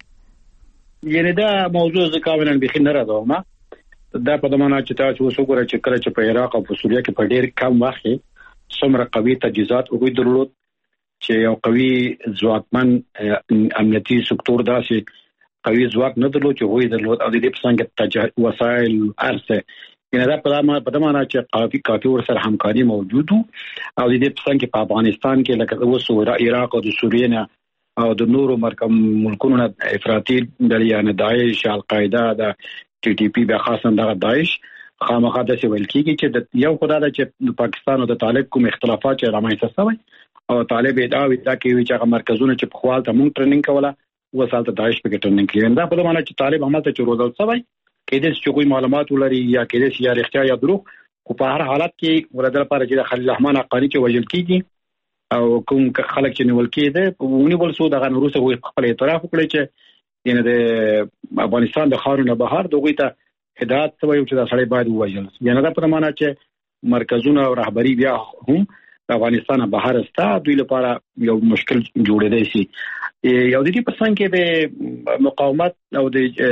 Speaker 8: یعنی دا موضوع ز کاملا بخي نه راځم دا په دمانه چې تاسو وسوګره چې کله چې په عراق او په سوریه کې په ډېر کم وخت څومره قوي تجهیزات او درلود چې یو قوي ځواکمن امنیتي سکتور داسې قوي ځواک نه درلود چې وې درلود او د دې په څنګه وسایل ارسه یعنی دا په دمانه چې کافي ور سره همکاري موجود او د دې په څنګه په افغانستان کې لکه اوس عراق او د سوریه نه او د نورو ملکونو نه افراطي ډلې نه داعش القاعده د ټي ټي پی به خاصه د داعش خامخا د سیول کېږي چې یو خدای د چې پاکستان او د طالب کوم اختلافات چې رامنځته شوی او طالب دا کوي چې هغه مرکزونه چې په خپل ته مونږ ټریننګ کوله وسال ته داعش په ټریننګ کوي. دا په معنی چې طالب عمل ته چې روزل شوی کېدې چې کوئی معلومات ولري یا کېدې چې یا رښتیا یا دروغ، خو په هر حالت کې ورته لپاره چې خلیل الرحمن حقانی چې وجل کېږي او کوم خلک چې نیول کېده ونی ول سو دغه روسه وي خپل اعتراف وکړي چې ینه د افغانستان د خارونه بهر دغه ته هدایت ته وایي چې دا سړی باید ووژل. یعنی دا په معنا چې مرکزونه او رهبری بیا هم د افغانستان بهر استا دوی لپاره یو مشکل جوړېدای شي. یو د دې په څنګه کې د مقاومت او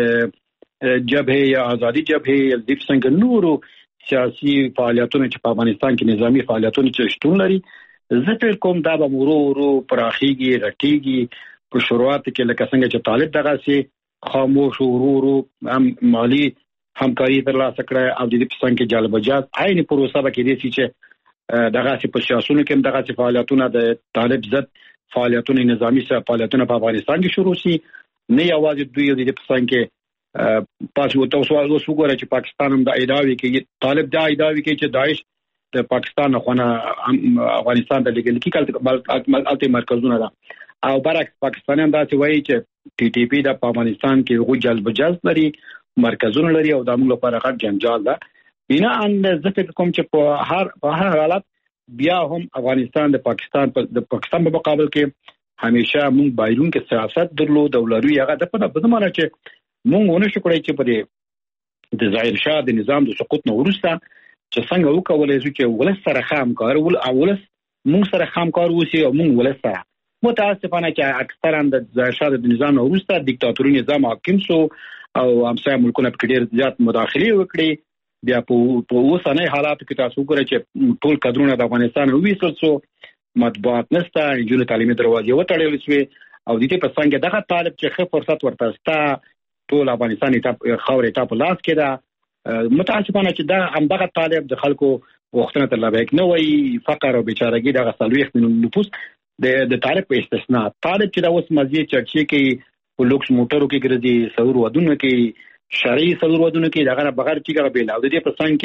Speaker 8: د جبهه یا ازادي جبهه د څنګه نورو سیاسي فعالیتونو چې په افغانستان کې نظامی فعالیتونو چې شتون لري زه فکر کوم دا به ورو پراخیږي رټیږي. په شروعات کې لکه څنګه چې طالب دغه سي خاموش ورو هم مالی همکاري ترلاسه کړه او د دې په څنګه کې جالبجات عین پروسه به کې دي چې دغه سي په سیاسونو کې دغه سي فعالیتونه د طالب ضد فعالیتونه نظامی سره فعالیتونه په افغانستان کې شروع شي. نه یوازې دوی د دې په څنګه کې پاسو تاسو وګورئ چې پاکستان هم د ایداوي کې طالب د ایداوي کې چې داعش د پاکستان خونه افغانستان د لګل کې کله مرکزونه ده او برعکس پاکستانیان دا چې وایي چې ټي ټي پی د افغانستان کې غو جلبجاز لري مرکزونه لري او د موږ لپاره غټ جنجال ده. بنا ان ذکر کوم چې په هر حالت بیا هم افغانستان د پاکستان په مقابل کې همیشه موږ بایرون کې سیاست درلود او لري هغه د په معنی چې موږ ونه شو کړی چې په د ظاهر شاه د نظام د سقوط نه ورسته چې څنګه وکولای شو چې ولس سره خامکار ولس موږ سره خامکار وسی او موږ ولس سره متاسفانه چې اکثرا د ظاهر شاه د نظام نه ورسته دیکتاتوري نظام حاکم شو او همسایه ملکونه په ډېر زیات مداخله وکړي. بیا په اوسنۍ حالاتو کې تاسو وګورئ چې ټول کډرونه د افغانستان وېسل شو، مطبوعات نشته، جوړ تعلیمي دروازې وتړل شوې او د دې په څنګه دغه طالب چې ښه فرصت ورته ستا ټول افغانستان ته خاورې ته په لاس کې ده. متاسفانه چې دا هم دغه طالب د خلکو وختونه تر لابق نه وای فقر او بیچارهګي دغه سلويخ نفوس د طالب په استثناء طالب چې دا اوس مزي چرچې کې په لوکس موټرو کې ګرځي سور ودونه کې شرعي سور ودونه کې دغه بغیر چې هغه بیل او د دې په څنګه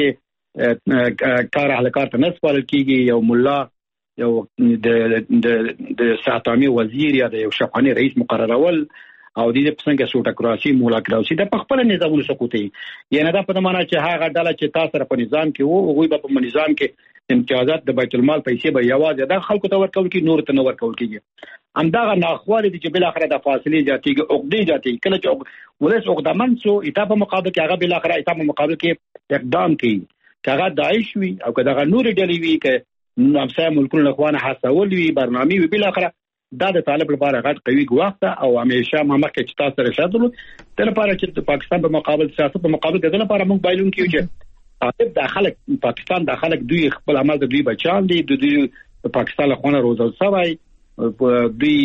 Speaker 8: کې کار اهلکار ته نسبال کیږي یو مولا یو د ساتامي وزیر یا د یو شفاني رئیس مقررول او د دې په څنګه سوټکراسي مولاکراسي د خپل نظامونو سقوطي. یعنی دا په معنا چې هغه ډله چې تاسو سره په نظام کې وو هغه په نظام کې امتیازات د بیت المال پیسې به یوازې د خلکو ته ورکول کی نور ته نه ورکول کیږي. همدغه ناخواله دي چې بل اخره د فاصله جاتیږي عقدې جاتي کله چې ولس عقدمن سو ایتاب مقابل کې هغه بل اخره ایتاب مقابل کې اقدام کوي هغه داعش وي او کله نور ډلې وي ک همسایه ملکونو لخوانه حسول وي برنامه وي بل اخره دا د طالب لپاره غټ قوي ګواښ او همیشه مخکې چې تاسو سره شادلو د لپاره چې د پاکستان په مقابل سیاست په مقابل کې د لپاره موږ بایلون کیو چې طالب داخله پاکستان داخله دوی خپل عمل د دوی بچان دي د دوی پاکستان له خونه روزل سوی دوی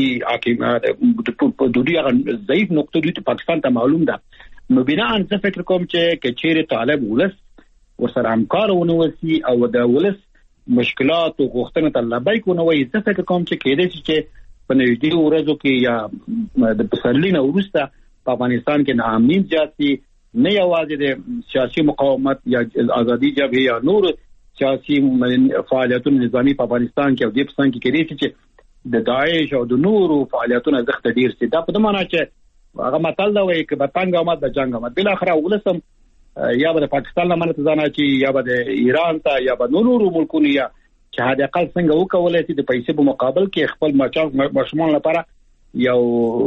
Speaker 8: حکومت د دوی هغه ضعیف نقطه دوی پاکستان ته معلوم ده. نو بنا ان څه فکر کوم چې چیرې طالب ولس ورسره همکار ونوسی او د ولس مشکلات او غوښتنه ته لبیک ونه وي. زه فکر کوم چې کېدای شي چې په نږدې ورځو کې یا د پسرلي نه وروسته په افغانستان کې ناامني زیات شي، نه یوازې د سیاسي مقاومت یا ازادي جبهه یا نور سیاسي فعالیتونو نظامی په افغانستان کې او د پاکستان کې کېدای شي چې د داعش او د نورو فعالیتونو زخت ډیر سي. دا په معنا چې هغه متل دا وایي چې به تنګ آمد به جنگ آمد، بل اخر ولسم یا به پاکستان نه منته ځانه چې یا به د ایران ته یا به نورو ملکونو یا چې هدا اقل څنګه وکولای شي د پیسې په مقابل کې خپل ماشومان لپاره یو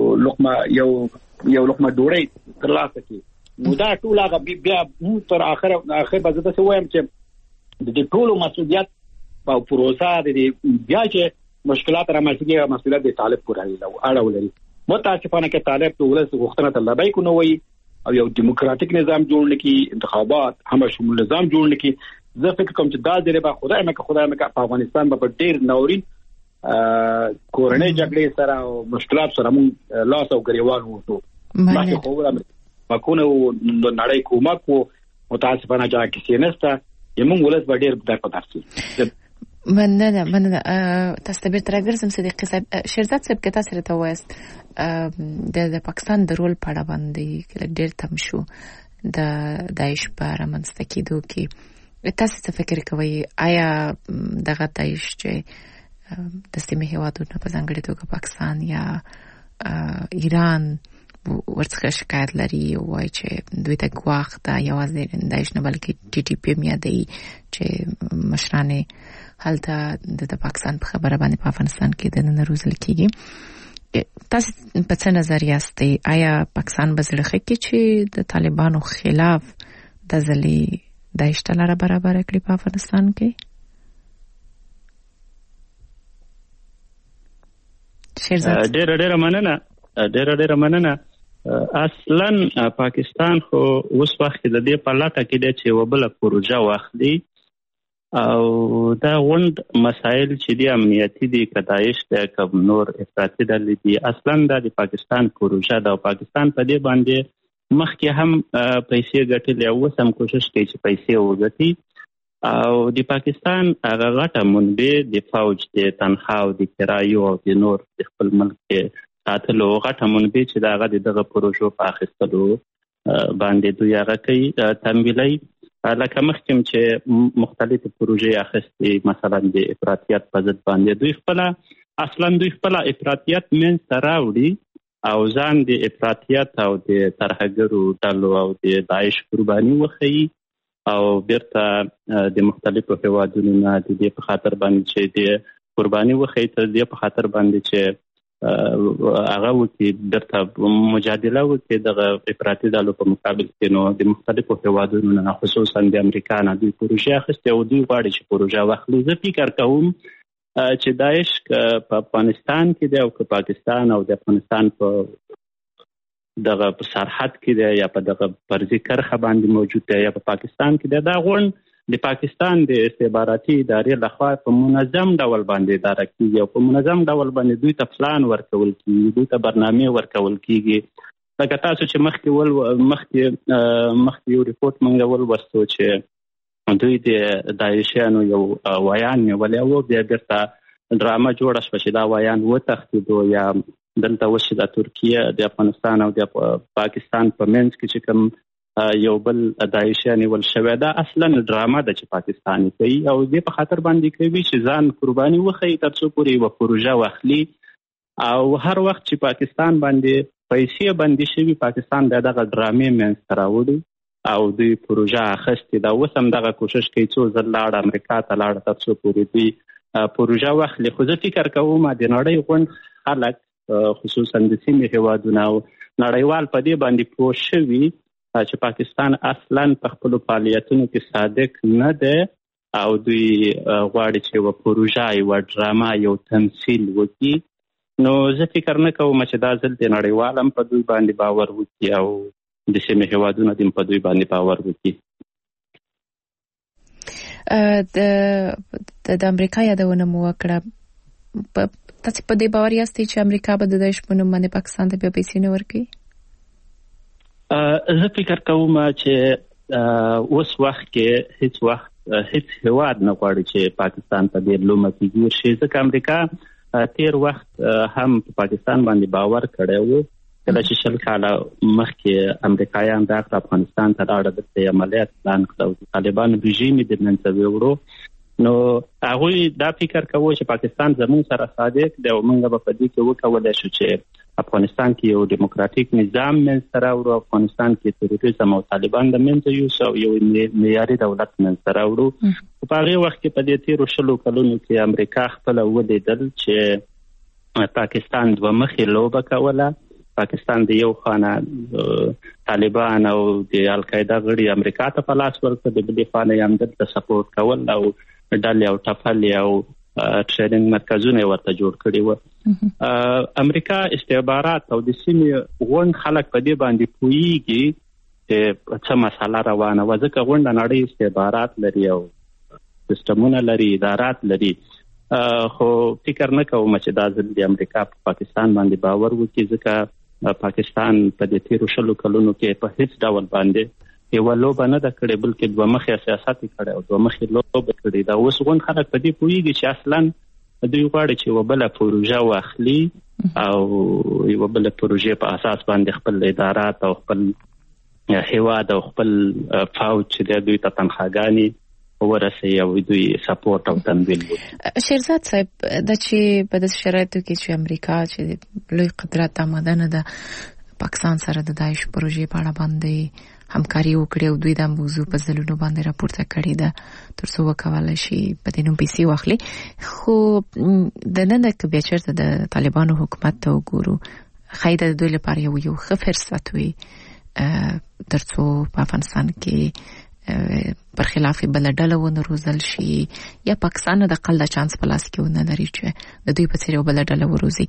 Speaker 8: لقمه ډوډۍ ترلاسه کړي. نو دا ټول هغه بیا تر اخر به زه څه وایم چې د ټولو مسؤلیت او پروسه د بیا چې مشکلات رامنځته کېږي مسؤلیت د طالب پورې اړه ولري. متاسفانه کې طالب ته ولس غوښتنه ته لبیک نه وي او یو دیموکراتیک نظام جوړ نکړي، انتخابات هم شمول نظام جوړ نکړي. زه فکر کوم چې دا د ربا خدای مکه په افغانستان په ډیر نورین کورنۍ جګړې سره او مشکلات سره موږ لاس او ګریوان وته مخکې خبره مکونه نړۍ کومک وو. متاسفانه چې کیسه نسته یمون ولس به ډیر در په درسي.
Speaker 1: مننه تاسو ته بیرته راګرځم صدیقي صاحب. شیرزاد صاحب کې تاسو راته وایست د پاکستان د رول په اړه باندې ډېر تم شو د داعش په رامنځته کېدو کې. تاسو څه فکر کوئ؟ آیا دغه داعش چې د سیمې هیوادونو په ځانګړي توګه پاکستان یا ایران ورڅخه شکایت لري وایي چې دوی ته ګواښ دا یوازې داعش نه بلکې ټي ټي پی هم یادوي چې مشرانې هلته د پاکستان په خبره باندې په افغانستان کې د نن روزل کېږي. تاسو په څه نظر یاستئ؟ آیا پاکستان به زړه ښه کړي چې د طالبانو خلاف د ځلې داعش ته لاره برابره کړي په افغانستان کې؟
Speaker 9: ډېر مننه. اصلا پاکستان خو اوس وخت د دې په لټه کې دی چې وبله پروژه واخلي او دا غوند مسائل چې دی امنیتي دي که داعش دی که نور افراطي ډلې دي، اصلا دا د پاکستان پروژه ده او پاکستان په دې باندې مخکې هم پیسې ګټلې او اوس هم کوشش کوي چې پیسې وګټي. او د پاکستان هغه غټه منبع د فوج د تنخواه او د کرایو او د نور د خپل ملک ساتلو غټه منبع چې دغه دغه پروژو په اخیستلو باندې دوی هغه کوي تمویلي. لکه مخکې چې مختلفې پروژې اخیستې، مثلا د افراطیت په ضد باندې دوی خپل افراطیت منځته راوړي او ځان د افراطیت او د ترهګرو ډلو او د داعش قرباني وښیي او بیرته د مختلفو هیوادونو نه د دې په خاطر باندې چې د قرباني وښیي تر دې په خاطر باندې چې هغه وکړي بیرته مجادله وکړي دغه افراطي ډلو په مقابل کې. نو د مختلفو هیوادونو نه خصوصا د امریکا نه دوی پروژې اخیستې او دوی غواړي چې پروژه واخلي. زه فکر کوم چې داعش په افغانستان کې دی او که پاکستان او د افغانستان په دغه سرحد کې دی یا په دغه فرضي کرښه باندې موجود دی یا په پاکستان کې دی، دا غوند د پاکستان د استخباراتي ادارې لخوا په منظم ډول باندې اداره کیږي او په منظم ډول باندې دوی ته پلان ورکول کیږي، دوی ته برنامه ورکول کیږي. لکه تاسو چې مخکې یو ریپورت مونږ ولوستو چې دوی د داعشیانو یو ویان نیولی و، بیا بیرته ډرامه جوړه شوه چې دا ویان وتښتېدو یا دلته اوس چې د ترکیه د افغانستان او د پاکستان په منځ کې چې کوم یو بل داعشیان نیول شوی، دا اصلا ډرامه ده چې پاکستان کوي او دې په خاطر باندې کوي چې ځان قرباني وښیي تر څو پورې یوه پروژه واخلي. او هر وخت چې پاکستان باندې پیسې بندي شوي، پاکستان دغه ډرامې منځته راوړي او دوی پروژه اخیستې ده. اوس هم دغه کوشش کوي څو ځل لاړه امریکا ته لاړه تر څو پورې دوی پروژه واخلي. خو زه فکر کوم د نړۍ غوند خلک خصوصا د سیمې هیوادونه او نړیوال په دې باندې پوه شوي چې پاکستان اصلا په خپلو فعالیتونو کې صادق نه دی او دوی غواړي چې یوه پروژه، یوه ډرامه، یو تمثیل وکړي. نو زه فکر نه کوم چې دا ځل د نړیوال هم په دوی باندې باور وکړي او د سیمې هیوادونو هم په دوی باندې باور وکړي.
Speaker 1: د امریکا یادونه مو وکړه. تاسو په دې باور یاستئ چې امریکا به د داعش په نوم باندې پاکستان ته بیا پیسې نه ورکوي؟
Speaker 9: زه فکر کوم چې اوس وخت کې هیڅ وخت هیڅ هیواد نه غواړي چې پاکستان په دې لومه کې ګیر شي، ځکه امریکا تیر وخت هم په پاکستان باندې باور کړی و. کله چې 20 کاله مخکې امریکایان د افغانستان ته لاړل د عملیات پلان کړو، د طالبان رژیم د منځوي وړو، نو هغه دا فکر کوي چې پاکستان زموږ سره صادق دی او موږ به په دې کې وکولای شو چې افغانستان کې یو دیموکراتیک نظام منځته راوړو، افغانستان کې تروریزم او طالبان د منځه یو یو معیاري دولت منځته راوړو. په هغه وخت کې په دې تیرو 20 کلونو کې امریکا خپل ولیدل چې پاکستان دوه مخې لوبه کوله. پاکستان د یو خانه طالبان او د القاعده غړي امریکا ته په لاس ورکړ، د بلې خانه یې هم د سپورټ کول او ډلې او ټفلې او ټریننګ مرکزونه ورته جوړ کړي و. امریکا استخبارات او د سیمې غون خلک په دې باندې پوهیږي چې څه مسله روانه و، ځکه غونډه نړۍ استخبارات لري او سیستمونه لري، ادارات لري. خو فکر نه کوم چې دا ځل د امریکا په پاکستان باندې باور وکړي، ځکه پاکستان په دې تیرو 20 کلونو کې په هیڅ ډول باندې یو لوبه نه ده کړې، بلکې دوه مخې سیاست کړي او دوه مخې لوبه کړي. دا اوس غون خلک په دې پوهیږي چې اصلا دوی غواړي چې یو بل پروژه واخلي او یو بل پروژه په اساس باندې خپل ادارات او خپل هیواد او خپل فوج چې دوی ته تنخواګانی ورسي او دوی سپورټ او تمویل وکړي.
Speaker 1: شیرزاد صاحب، د چې په داسې شرایطو کې چې امریکا چې لوی قدرت آماده نه ده پاکستان سره د داعش پروژې په اړه باندې همکاري وکړي او دوی د موضوع په ځلونو باندې راپورته کړي ده تر څو وکولای شي په دې نوم پیسې واخلي، خو د نن کې بیا چېرته د طالبانو حکومت ته وګورو خیر د دوی لپاره یو ښه فرصت وي تر څو په افغانستان کې پر خلاف بل ډله ونه روزل شي یا پاکستان د قل چانس په لاس کې ونه لري چې د دوی په څیر بل ډله وروزي.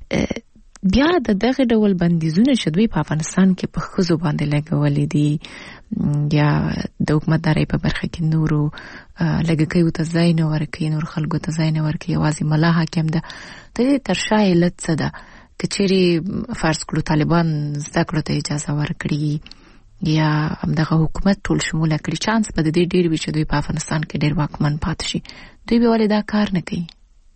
Speaker 1: بیا د دغه ډول بندیزونه چې دوی په افغانستان کې په خزو باندې لګولې دي یا د حکومتداري په برخه کې نورو لګکیو ته ځای نه ورکوي، نور خلکو ته ځای نه ورکوي، یوازې ملا حاکم ده. د دې تر شا علت څه ده؟ کچېرې فرض کړو طالبان زده کړو ته اجازه ورکړي یا همدغه حکومت ټول شموله کړي، چانس په دې ډېر وي چې دوی په افغانستان کې ډېر واکمن پاتې شي، دوی به ولې دا کار نه کوي؟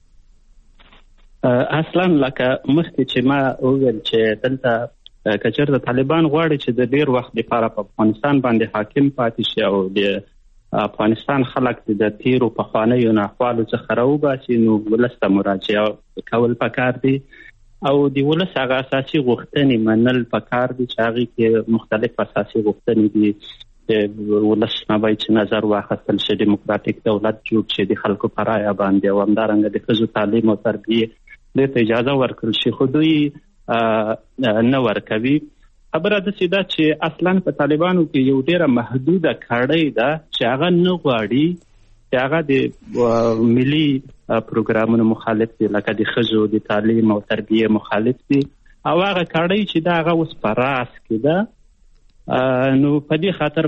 Speaker 9: اصلا لکه مخکې چې ما وویل چې دلته کچېرته طالبان غواړي چې د ډېر وخت لپاره په افغانستان باندې حاکم پاتې شي او د افغانستان خلک د تیرو پخوانیو ناخوالو څخه راوباسي، نو ولس ته مراجعه کول پکار دي او د ولس هغه اساسي غوښتنې منل پکار دي چې هغه کې مختلف اساسي غوښتنې دي چې ولس نه باید چې نظر واخیستل شي، دیموکراتیک دولت جوړ شي د خلکو په رایه باندې او همدارنګه د ښځو تعلیم او تربیې دې ته اجازه ورکړل شي، خو دوی نه ورکوي. خبره داسې ده چې اصلا په طالبانو کې یو ډېره محدوده کړۍ ده چې هغه نه غواړي چې هغه د ملي پروګرامونو مخالف دي، لکه د ښځو د تعلیم او تربیې مخالف دي او هغه کړۍ چې دا هغه اوس په راس کې ده. نو په دې خاطر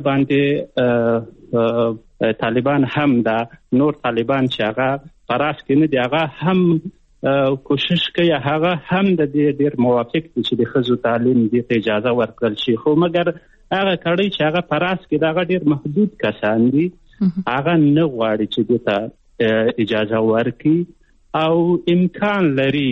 Speaker 9: باندې طالبان هم دا نور طالبان چې هغه په راس کې نه دي هغه هم کوشش کوي، هغه هم د دې ډېر موافق دي چې د ښځو تعلیم دې ته اجازه ورکړل شي، خو مګر هغه کړۍ چې هغه په راس کې دا ډېر محدود کسان دي هغه نه غواړي چې دې ته اجازه ورکړي او امکان لري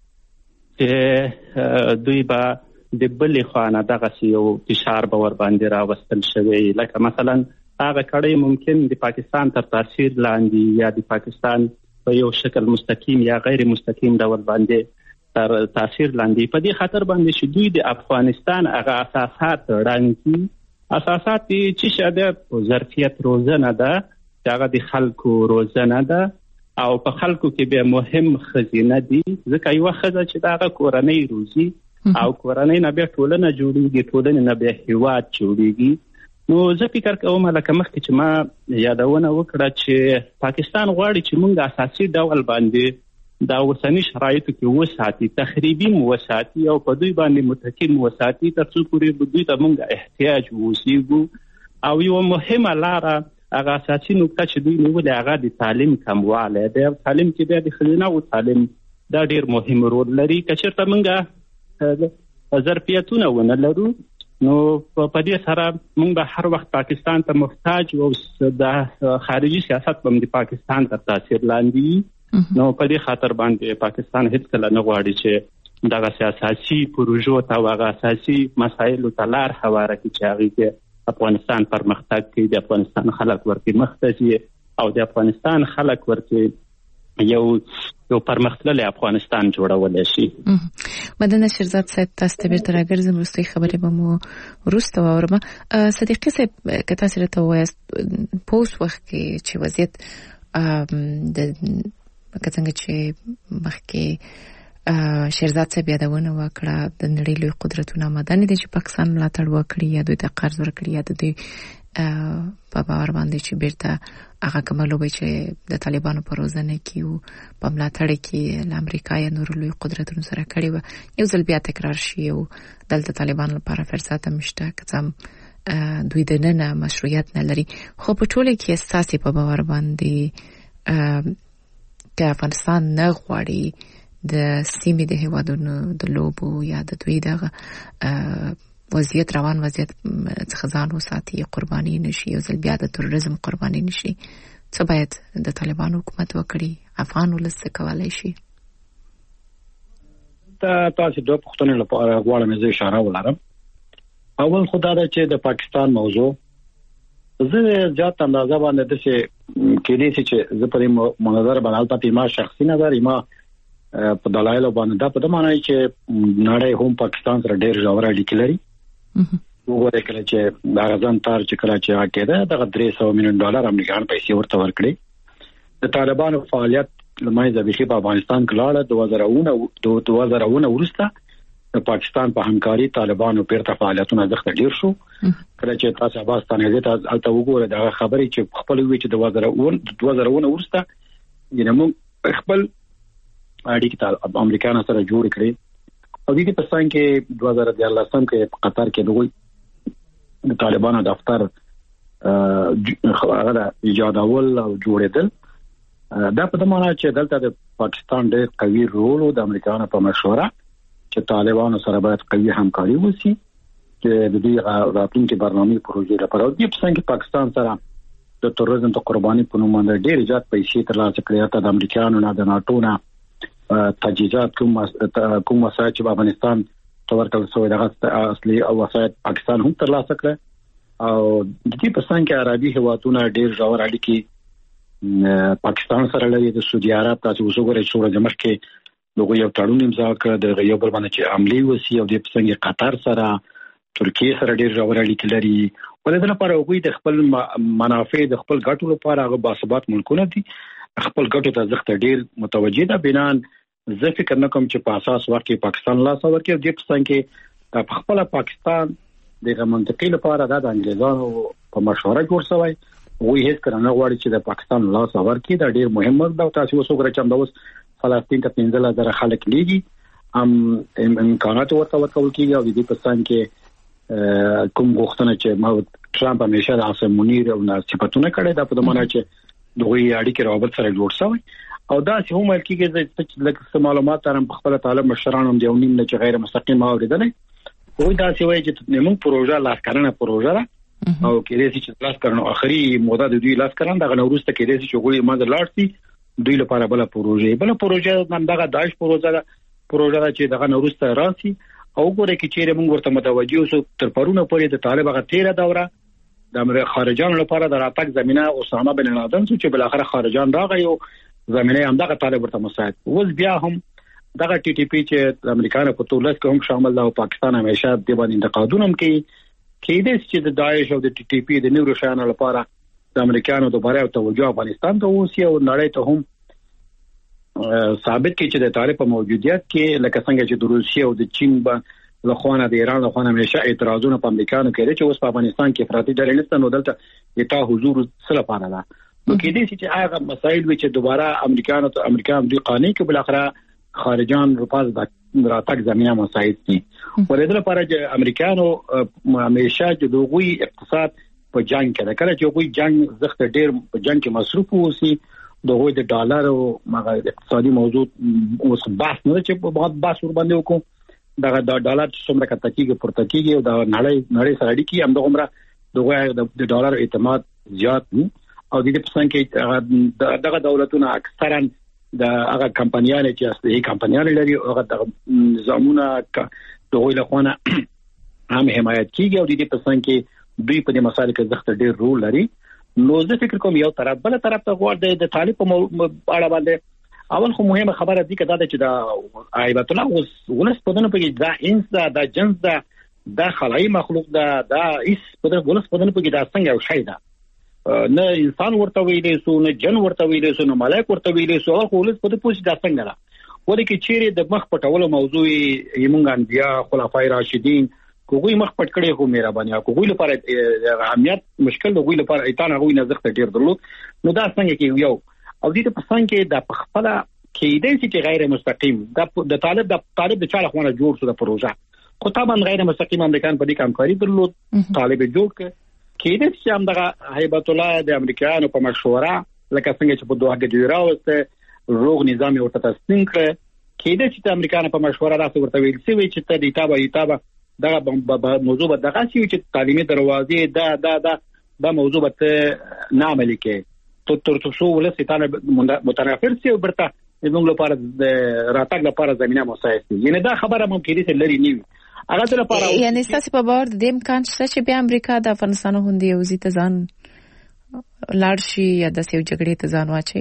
Speaker 9: چې دوی به د بلې خوا نه دغسې یو فشار به ور باندې راوستل شوی، لکه مثلا هغه کړۍ ممکن د پاکستان تر تاثیر لاندې یا د پاکستان په یو شکل مستقیم یا غیر مستقیم ډول باندې تر تاثیر لاندې په دې خاطر باندې چې دوی د افغانستان هغه اساسات ړنګ کړي. اساسات چې شاده ظرفیت روزنه ده، هغه د خلکو روزنه ده او په خلکو کې به مهم خزینه دي، ځکه یو ښځه چې دا کورنۍ روزي او کورنۍ نه بیا ټولنه جوړیږي، ټولنه نه بیا هیواد جوړیږي. نو زه فکر کوم لکه مخکې چې ما یادونه وکړه چې پاکستان غواړي چې موږ اساسي ډول باندې دا اوسنی شرایطو کې وساتي، تخریبي وساتي او په دوی باندې متکي وساتي تر څو پورې دوی ته موږ احتیاج ووسیږو. او یو مهمه لاره هغه اساسي نقطه چې دوی نیولې هغه د تعلیم کموالی دی. تعلیم کې بیا د ښځینه او تعلیم دا ډېر مهم رول لري. که چېرته موږ ظرفیتونه ونه لرو نو په دې سره موږ به هر وخت پاکستان ته محتاج او د خارجي سیاست باندې پاکستان ته تاثیر لاندې نو په دې خاطر باندې پاکستان هیڅ کله نه غواړي چې دغه سیاسي پروژو ته واغ اساسي مسایلو ته لار هواره کړي چې هغه کې افغانستان پرمختګ کوي د افغانستان خلک ورته مختزي او د افغانستان خلک ورته یو پرمختللی افغانستان جوړول شي.
Speaker 1: مدنه شیرزاد صاحب تاسو ته بیرته راګرځم وروستۍ خبرې به مو وروسته واورم. صدیقي صاحب که تاسو راته ووایاست په اوس وخت کې چې وضعیت د څنګه چې مخکې شیرزاد صاحب یادونه وکړه د نړۍ لوی قدرتونه مدني دي چې پاکستان ملاتړ وکړي یا دوی ته قرض ورکړي یا د دوی په باور باندې چې بیرته هغه کوملوبه چې د طالبانو په روزنه کې او په ملاتړ کې له امریکا یا نور لوی قدرتونو سره کړي و یو ځل بیا تکرار شي او دلته طالبان لپاره فرصت مشته که دوی د نن مشروعیت نه لري خو په ټوله کې اساسي په باور باندې چې افغانستان نه غواړي د سیمې د هیوادونو د لوبو یا د دوی دغه وضعیت روان وضعیت څخه ځان وساتي قرباني نشي او ځل بیا د تروریزم قرباني نشي څه باید د طالبانو حکومت وکړي افغان ولس کولای شي.
Speaker 8: تاسو دوه پوښتنې لپاره غواړم زه اشاره ولرم. اول خدای دا چې د پاکستان موضوع زه زیات اندازه باندې د څه کې دي چې زه په منظر باندې په ما شخصي نظر ما په دلایل باندې دا په معنی چې نړۍ هم پاکستان سره ډېر ژور اړیکې لري. وګورئ کله چې دا غزان تار چې کله چې راکېده د $300 میلیون امریکایان پیسې ورته ورکړي. د طالبانو فعالیت لمایزه به په افغانستان کې لاړه 2000 وروسته د پاکستان په همکاري طالبانو پیرته فعالیتونه زغته ډیر شو. کله چې تاسو افغانستان ته الته وګورئ دا خبرې چې خپل وی چې 2000 وروسته یعنی موږ خپل اړیکې ته امریکایانو سره جوړ کړې او دې په څنګه کې 2013 کې په قطر کې دوی د طالبانو دفتر هغه ایجادول او جوړېدل. دا په معنی چې دلته د پاکستان ډېر قوي رول او د امریکایانو په مشوره چې طالبانو سره باید قوي همکاري وشي چې د دې راتلونکي برنامه پروژې لپاره د څنګه پاکستان سره د تروریزم ته قرباني په نوم باندې ډېر زیات پیسې ترلاسه کړې ته د امریکایانو نه د ناتو نه تجهیزات کوم وسایل چې په افغانستان تورکل شوی دغه اصلي او وسایل پاکستان هم ترلاسه کړ او د دې په څنګه کې عربي هیوادونه ډېر ژور اړیکې پاکستان سره لري. د سعودي عرب تاسو وګورئ چې ورځ مخکې دغه یو تړون امضا کړ د یو بل باندې چې عملی وسی او د څنګه قطر سره ترکیه سره ډېر ژور اړیکې لري. ولې د لپاره وګورئ د خپل منافع د خپل ګټو لپاره هغه باثبات ملکونه دي خپل ګټو ته ځخته ډېر متوجه ده. بنان زه فکر نه کوم چې په اساس واقعي پاکستان لا څور کې د پاکستان کې په خپل پاکستان د منطقي لپاره د انګلیزانو په مشوره جوړ شوی وی هیڅ کله نه غواړي چې د پاکستان لا څور کې د ډېر مهمه ده. تاسو وسوګره چې د فلسطین ته 15,000 خلک لېږي امکانات ورته ورکول کیږي او د دې پاکستان کې کوم غوښتنه چې ما ټرمپ همیشه د عاصم منیر او صفاتونه کړي دا په معنی چې دوی اړیکې روابط سره جوړ شوی او دا چې هم کېږي چې لکه معلومات ترم په خپل طالب مشران هم دی نیم نه چې غیر مستقیم اوریدلې وای دا چې وایي چې موږ پروژه لاسکرنه پروژه را او کې دې چې لاسکرنه اخري موده د دوی لاسکرنه دغه نورسته کې دې چې غوړي ما د لاړتي دوی لپاره بل پروژه نن دغه داعش پروژه چې دغه نورسته راسي او ګوره کې چې موږ ورته متوجي اوسو تر پرونه پورې د طالب هغه 13 دوره د خارجانو لپاره د راتګ زمينه اسامه بن لادن چې بل اخر خارجان راغی او زمينه هم دغه طالب ورته مساعد ول بیا هم دغه ټي ټي پی چې امریکایانو په تولس کې هم شامل ده او پاکستان همیشه د باندې انتقادونه کوي کې چې د داعش او د ټي ټي پی د نورو شانو لپاره د امریکایانو دوباره توجه افغانستان ته وسی او نړۍ ته هم ثابت کړي چې د طالب په موجودیت کې لکه څنګه چې د روسیې او د چین په لخوانه د ایران لخوانه همیشه اعتراضونه په امریکایانو کوي چې اوس په افغانستان کې افراطي ډلې نشته نو دلته یتا حضور سره پاره ده نو کې دې چې هغه مسایل چې دوباره امریکایان دوی قانوني کې بل اخره خارجان روپاز د راتګ زمينه مساعد دي ولې لپاره چې امریکایانو همیشه د دوی اقتصاد په جنگ کې کله چې دوی جنگ زخت ډیر په جنگ کې مصروف وسی دغه د ډالر او اقتصادي موضوع اوس بحث نه چې په بحث ور باندې وکړو د ډالر څومره کته کېږي پورته کېږي او د نړۍ سره اړیکې هم دغه د ډالر اعتماد زیات او د دې په څنګه کې دغه دولتونه اکثرا د هغه کمپنیانو چې اصلي کمپنیانو لري هغه د زمونه دغه له خونه هم حمایت کیږي او د دې په څنګه کې دوی په دې مسایلو کې زخت ډېر رول لري. نو زه فکر کوم یو طرف بل طرف ته غواړي د طالب په اړه باندې اول خو مهمه خبره دي کدا چې دا هیبت الله ولس په دنه کې دا انس دا جنس دا خلای مخلوق دا هیڅ په ولس په دنه کې دا څنګه یو شی ده نه انسان ورته ویلې سو نه جن ورته ویلې سو نه ملائک ورته ویلې سو او ولس په دې پوښتنه دا څنګه ده ولکه چیرې د مخ پټولو موضوع یمونږ انبیا خلفای راشدین کوی مخ پټ کړي خو مهرباني کوی لپاره اهمیت مشکل دوی لپاره ایتان غوي نظر ته ډیر درلود نو دا څنګه کې یو او دې په څنګه کې د خپل کې چې غیر مستقیم د طالب د چاله خونه جوړ شو د پروژه خو طبعا غیر مستقیم امریکایان په دې کارکاري درلود طالب جوړ کې چې هم د هیبت الله د امریکایانو په مشوره لکه څنګه چې په دوه کې راوسته روغ نظام ورته تسلیم کړ کې چې امریکایان په مشوره راځي ورته ویل چې ته د ایتابه دا موضوع به دغه چې تعلیمي دروازې دا موضوع به نه عملي کې تر څو ولستانه متنافر سي او برته زموږ لپاره د راتګ لپاره زمينه مساعد دي یعنی دا خبره ممکن دي لري نیوي هغه د لپاره
Speaker 1: یعنی تاسو په باور د امکان شته چې بیا امریکا د افغانستان هوندي او زی تزان لارشي یا د سیو جګړې تزان واچي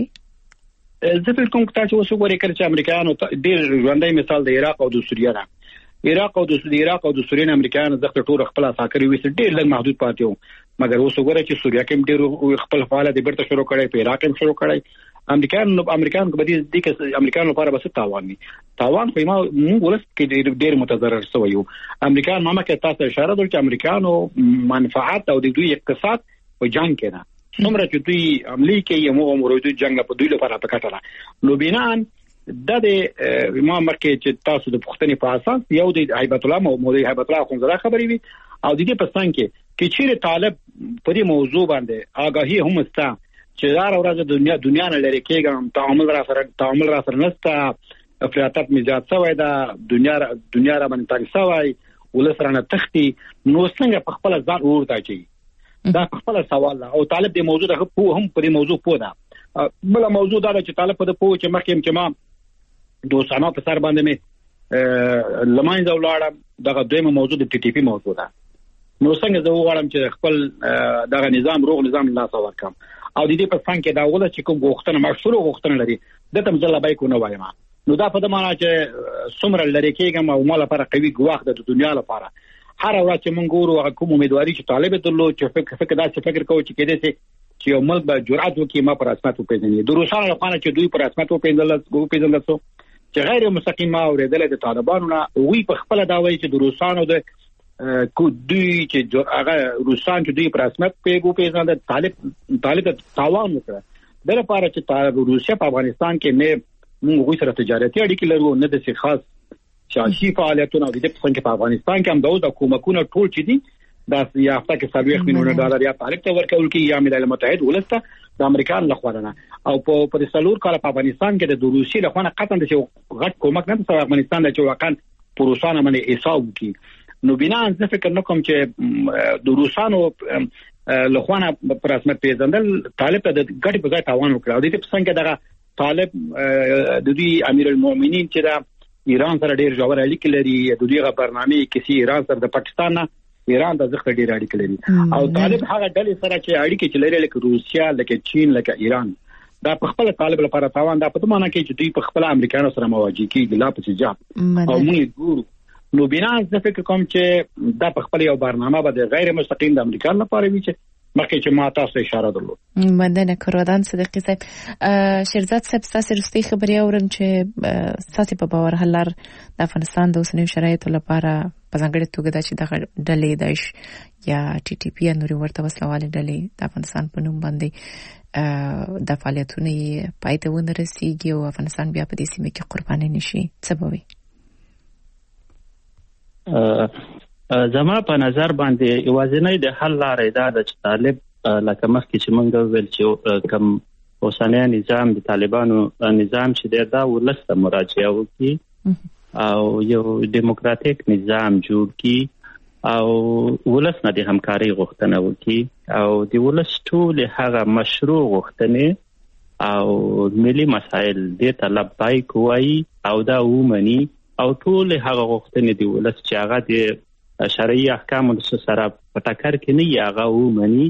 Speaker 8: زه فکر کوم چې اوس وګورئ چې امریکایانو ډېر ژوندۍ مثال د عراق او د سوریه ده عراق او د سوریه امریکایانو زخت ټول خپل اساکري وې ډېر لږ محدود پاتې وو مګر اوس وګورئ چې سوریه کې ډېر خپل فعالیت برته شروع کړي په عراق کې شروع کړي امریکایانو په دې کې امریکایانو لپاره بس تاوان خو ما موږ ولس کې ډېر متضرر شوی یو امریکایان ما کې تاسو اشاره درته چې امریکایانو منفعت او د دوی اقتصاد په جنگ کې ده څومره چې دوی عملی کې یو موږ جنگ په دوی لپاره پکټه نو بنان د ما مرکه چې تاسو د پښتنې په اساس یو د هیبت الله مولوی هیبت الله خونزره خبرې وي او د دې په څنګه کې چیرې طالب په دې موضوع باندې آگاهی هم ستا چې دا ورځ دنیا نه لري کېږم تعامل را سره نستا افراطات مزاج سوی دا دنیا را باندې تاریخ سوی ولسرانه تختی نو څنګه په خپل ځان ورته چي دا خپل سوال او طالب دې موضوع د هم په دې موضوع پوه بل موضوع دا چې طالب په دې پوه چې مخکې چې ما دوسانه په سر باندې مې لمانځه ولاړم دغه دویمه موضوع د ټي ټي پی موضوع ده نو څنګه زه وغواړم چې خپل دغه نظام روغ نظام لا څور کم او د دې په څنګه کې دا ولا چې کوم غوښتنه مشروع غوښتنه لري د تم ځله بای کو نه وایم نو دا په دې معنی چې څومره لري کېږم او مال لپاره قوي ګواښ د دنیا لپاره هر ورځ چې مونږ ګورو کوم امیدواري چې طالب درلود چې فکر کوي چې کېدې چې یو ملک به جرأت وکړي ما پر اساس وپېژني د روسانو لپاره چې دوی پر اساس وپېژندل سو چې غیر مستقیمه اوریدل د طالبانو نه وی په خپل دا وایي چې د روسانو د کو دوی چې هغه روسان چې دوی پر اساس پیژندل طالب تاوان وکړ د لپاره چې روسیا په افغانستان کې نه موږ سره تجارتي اړیکې لرو نه د خاص سیاسي فعالیتونه د څنګه په افغانستان کې هم د حکومتونو ټول چې دي دا یافته کې $40 میلیون یا طالب ته ورکول کې یا ملل متحد ولسته د امریکا له خوا نه او په سلور کال په افغانستان کې د روسي له خوا نه قطعا د غټ کومک نه په افغانستان د واقعا پروسانه باندې حساب کی نو بنا زه فکر نکوم چې د روسانو له خوا نه پر اساس پیژندل طالب ته د غټ په ځای تاوان وکړ او د دې څنګه دغه طالب د دوی امیر المؤمنین چې دا ایران سره ډیر ژور اړیکې لري د دوی غو برنامه کسی ایران سره د پاکستان نه ایران د ځخ ډیر اړیکې لري او طالب هغه ډلې سره چې اړیکې چې لري لکه روسیا لکه چین لکه ایران دا په خپل طالب لپاره تاوان دا په معنی کې چې دوی په خپل امریکایانو سره مواجه کیږي لا په جواب او موږ ګورو نو بنا زه فکر کوم چې دا په خپل یو برنامه به غیر مستقیم د امریکا لپاره وي چې مخکې چې ما تاسو اشاره درلود
Speaker 1: مننه کورودان صدیقی صاحب شیرزاد صاحب تاسو رستي خبري اورم چې تاسو په باور هلر د افغانستان د اوسنیو شرایطو لپاره په ځانګړي توګه د چې د ډلې داعش یا ټي ټي پی نوري ورته وسلواله ډلې د افغانستان په نوم باندې د فعالیتونو پای ته ونرسیږي او افغانستان بیا په دې سیمه کې قرباني نشي څه به وي
Speaker 9: زما په نظر باندې یوازینی د حل لارې دا د طالب لکه مخکې چې موږ ویل چې کوم اوسنی نظام د طالبانو نظام چې دا ولسته مراجعه وکړي او یو دیموکراتیک نظام جوړ کی او ولس نه د همکاري غوښتنه وکړي او د ولس ټول هغه مشروع غوښتنې او ملي مسایل د طلب پای کوي او دا ومني او ټول هغه غوښتنې د ولس چې هغه د شرعي احکامو سره په ټکر کې نه هغه ومني.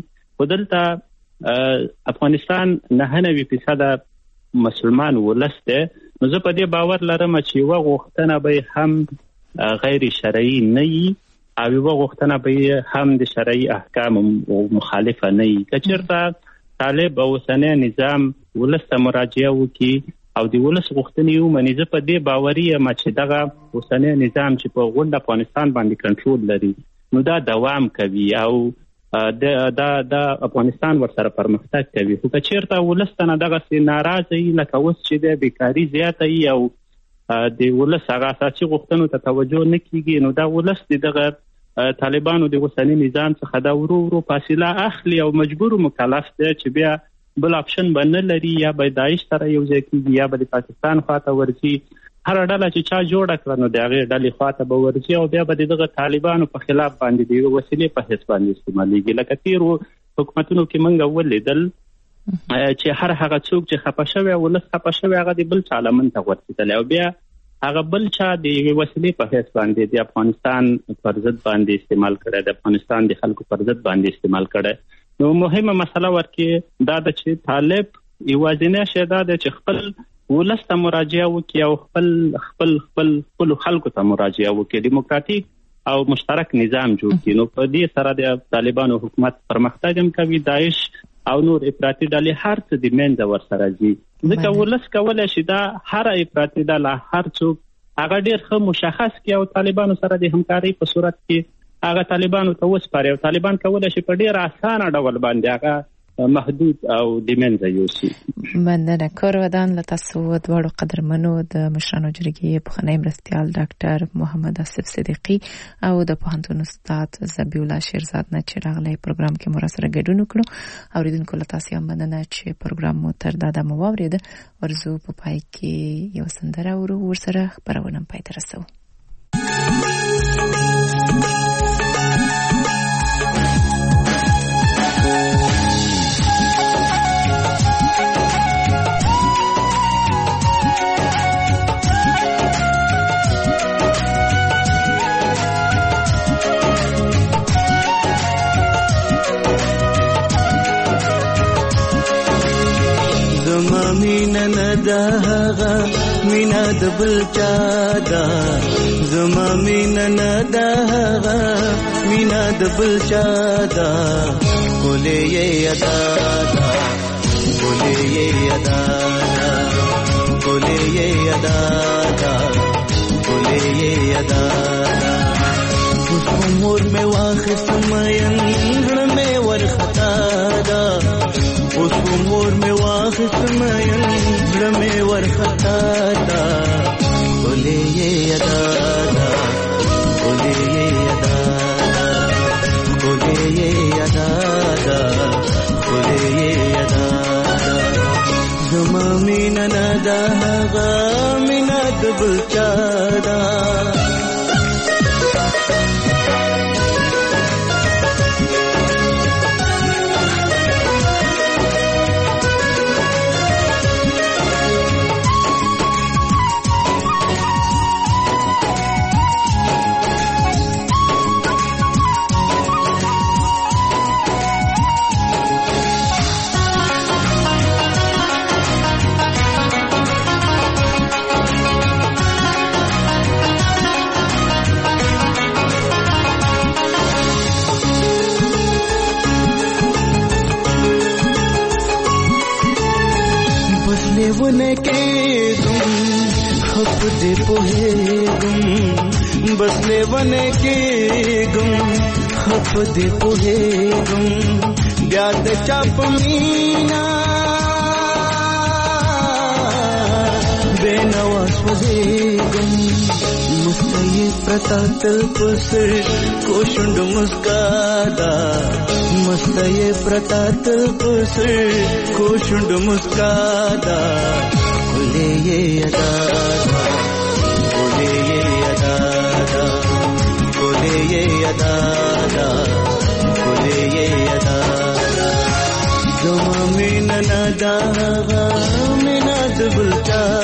Speaker 9: ودلته افغانستان 99% مسلمان ولس دی، نو زه په دې باور لرم چې یو غوښتنه به هم غیر شرعي نه وي او یو غوښتنه به هم د شرعي احکام مخالفه نه وي. که چېرته طالب او اوسنی نظام ولس ته مراجعه وکړي او د ولس غوښتنې ومني، زه په دې باوري یم چې دغه اوسنی نظام چې په غونډه افغانستان باندې کنټرول لري نو دا دوام کوي او دا افغانستان ورسره پرمختګ کوي. خو که چېرته ولس ته نه دغسې ناراضه وي لکه اوس چې دی بیکاري زیاته وي او د ولس هغه اساسي غوښتنو ته توجه نه کیږي، نو دا ولس د دغه طالبانو د اوسني نظام څخه دا ورو ورو فاصله اخلي او مجبور مکلف دی چې بیا بل اپشن به نه لري، یا به داعش سره یو ځای کېږي یا به د پاکستان خواته ورځي. هر ډله چې چا جوړه کړه نو د هغې ډلې خواته به ورځي او بیا به د دغه طالبانو په خلاف باندې د یوې وسیلې په حیث باندې استعمالېږي. لکه تېرو حکومتونو کې موږ ولیدل چې هر هغه څوک چې خفه شوی ولس خفه شوی هغه د بل چا لمن ته غورځېدلی او بیا هغه بل چا د یوې وسیلې په حیث باندې د افغانستان پر ضد باندې استعمال کړی، د افغانستان د خلکو پر ضد باندې استعمال کړی. نو مهمه مسله ورکې دا ده چې طالب یوازینی شی دا ده چې خپل ولس ته مراجعه وکړي او خپل خلکو ته مراجعه وکړي، دیموکراتیک او مشترک نظام جوړ کړي. نو په دې سره د طالبانو حکومت پرمختګ هم کوي، داعش او نور افراطي ډلې هر څه د منځه ورسره ځي. ځکه ولس کولی شي دا هر افراطي ډله هر څوک هغه ډېر ښه مشخص کړي او طالبانو سره د همکارۍ په صورت کې هغه طالبانو ته وسپاري او طالبان کولی شي په ډېر اسانه ډول باندې هغه محدود او د منځه یوسي.
Speaker 1: مننه. کار ودان له تاسو دواړو قدرمنو د مشرانو جرګې پخوانی مرستیال ډاکټر محمد آصف صدیقي او د پوهنتون استاد ذبیح الله شیرزاد نه چې راغلی پروګرام کې مو سره ګډون وکړو. اوریدونکو له تاسو هم مننه چې پروګرام مو تر دا دمه واورید. ورزو په پای کې یو سندره ورسره خبرونه پای ته رسوو.
Speaker 10: دغه مینا د بل چا دا زما مینا نه دغه مینا د بل چا دا کولې یې ادا دا کولې یې ادا دا کولې یې ادا دا کولې یې ادا دا اوس عمر مې واخست مېن مې ورختا دا اوس عمر مې واخست مېن مې ورختا دا کولې یې ادا دا کولې یې ادا دا کولې یې ادا دا کولې یې ادا دا زما مینا نه دا هغه مینا د بل چا دا लेवने के गुम खप दे पोहे गुम बस लेवने के गुम खप दे पोहे गुम ब्याद चाप मीना बेनवा स्वदे गुम मुस्तये प्रतातल पुसर कोशुंड मुस्कादा मस्तये प्रतातल पुसर कोशुंड मुस्कादा खुले ये अदा खुले ये چا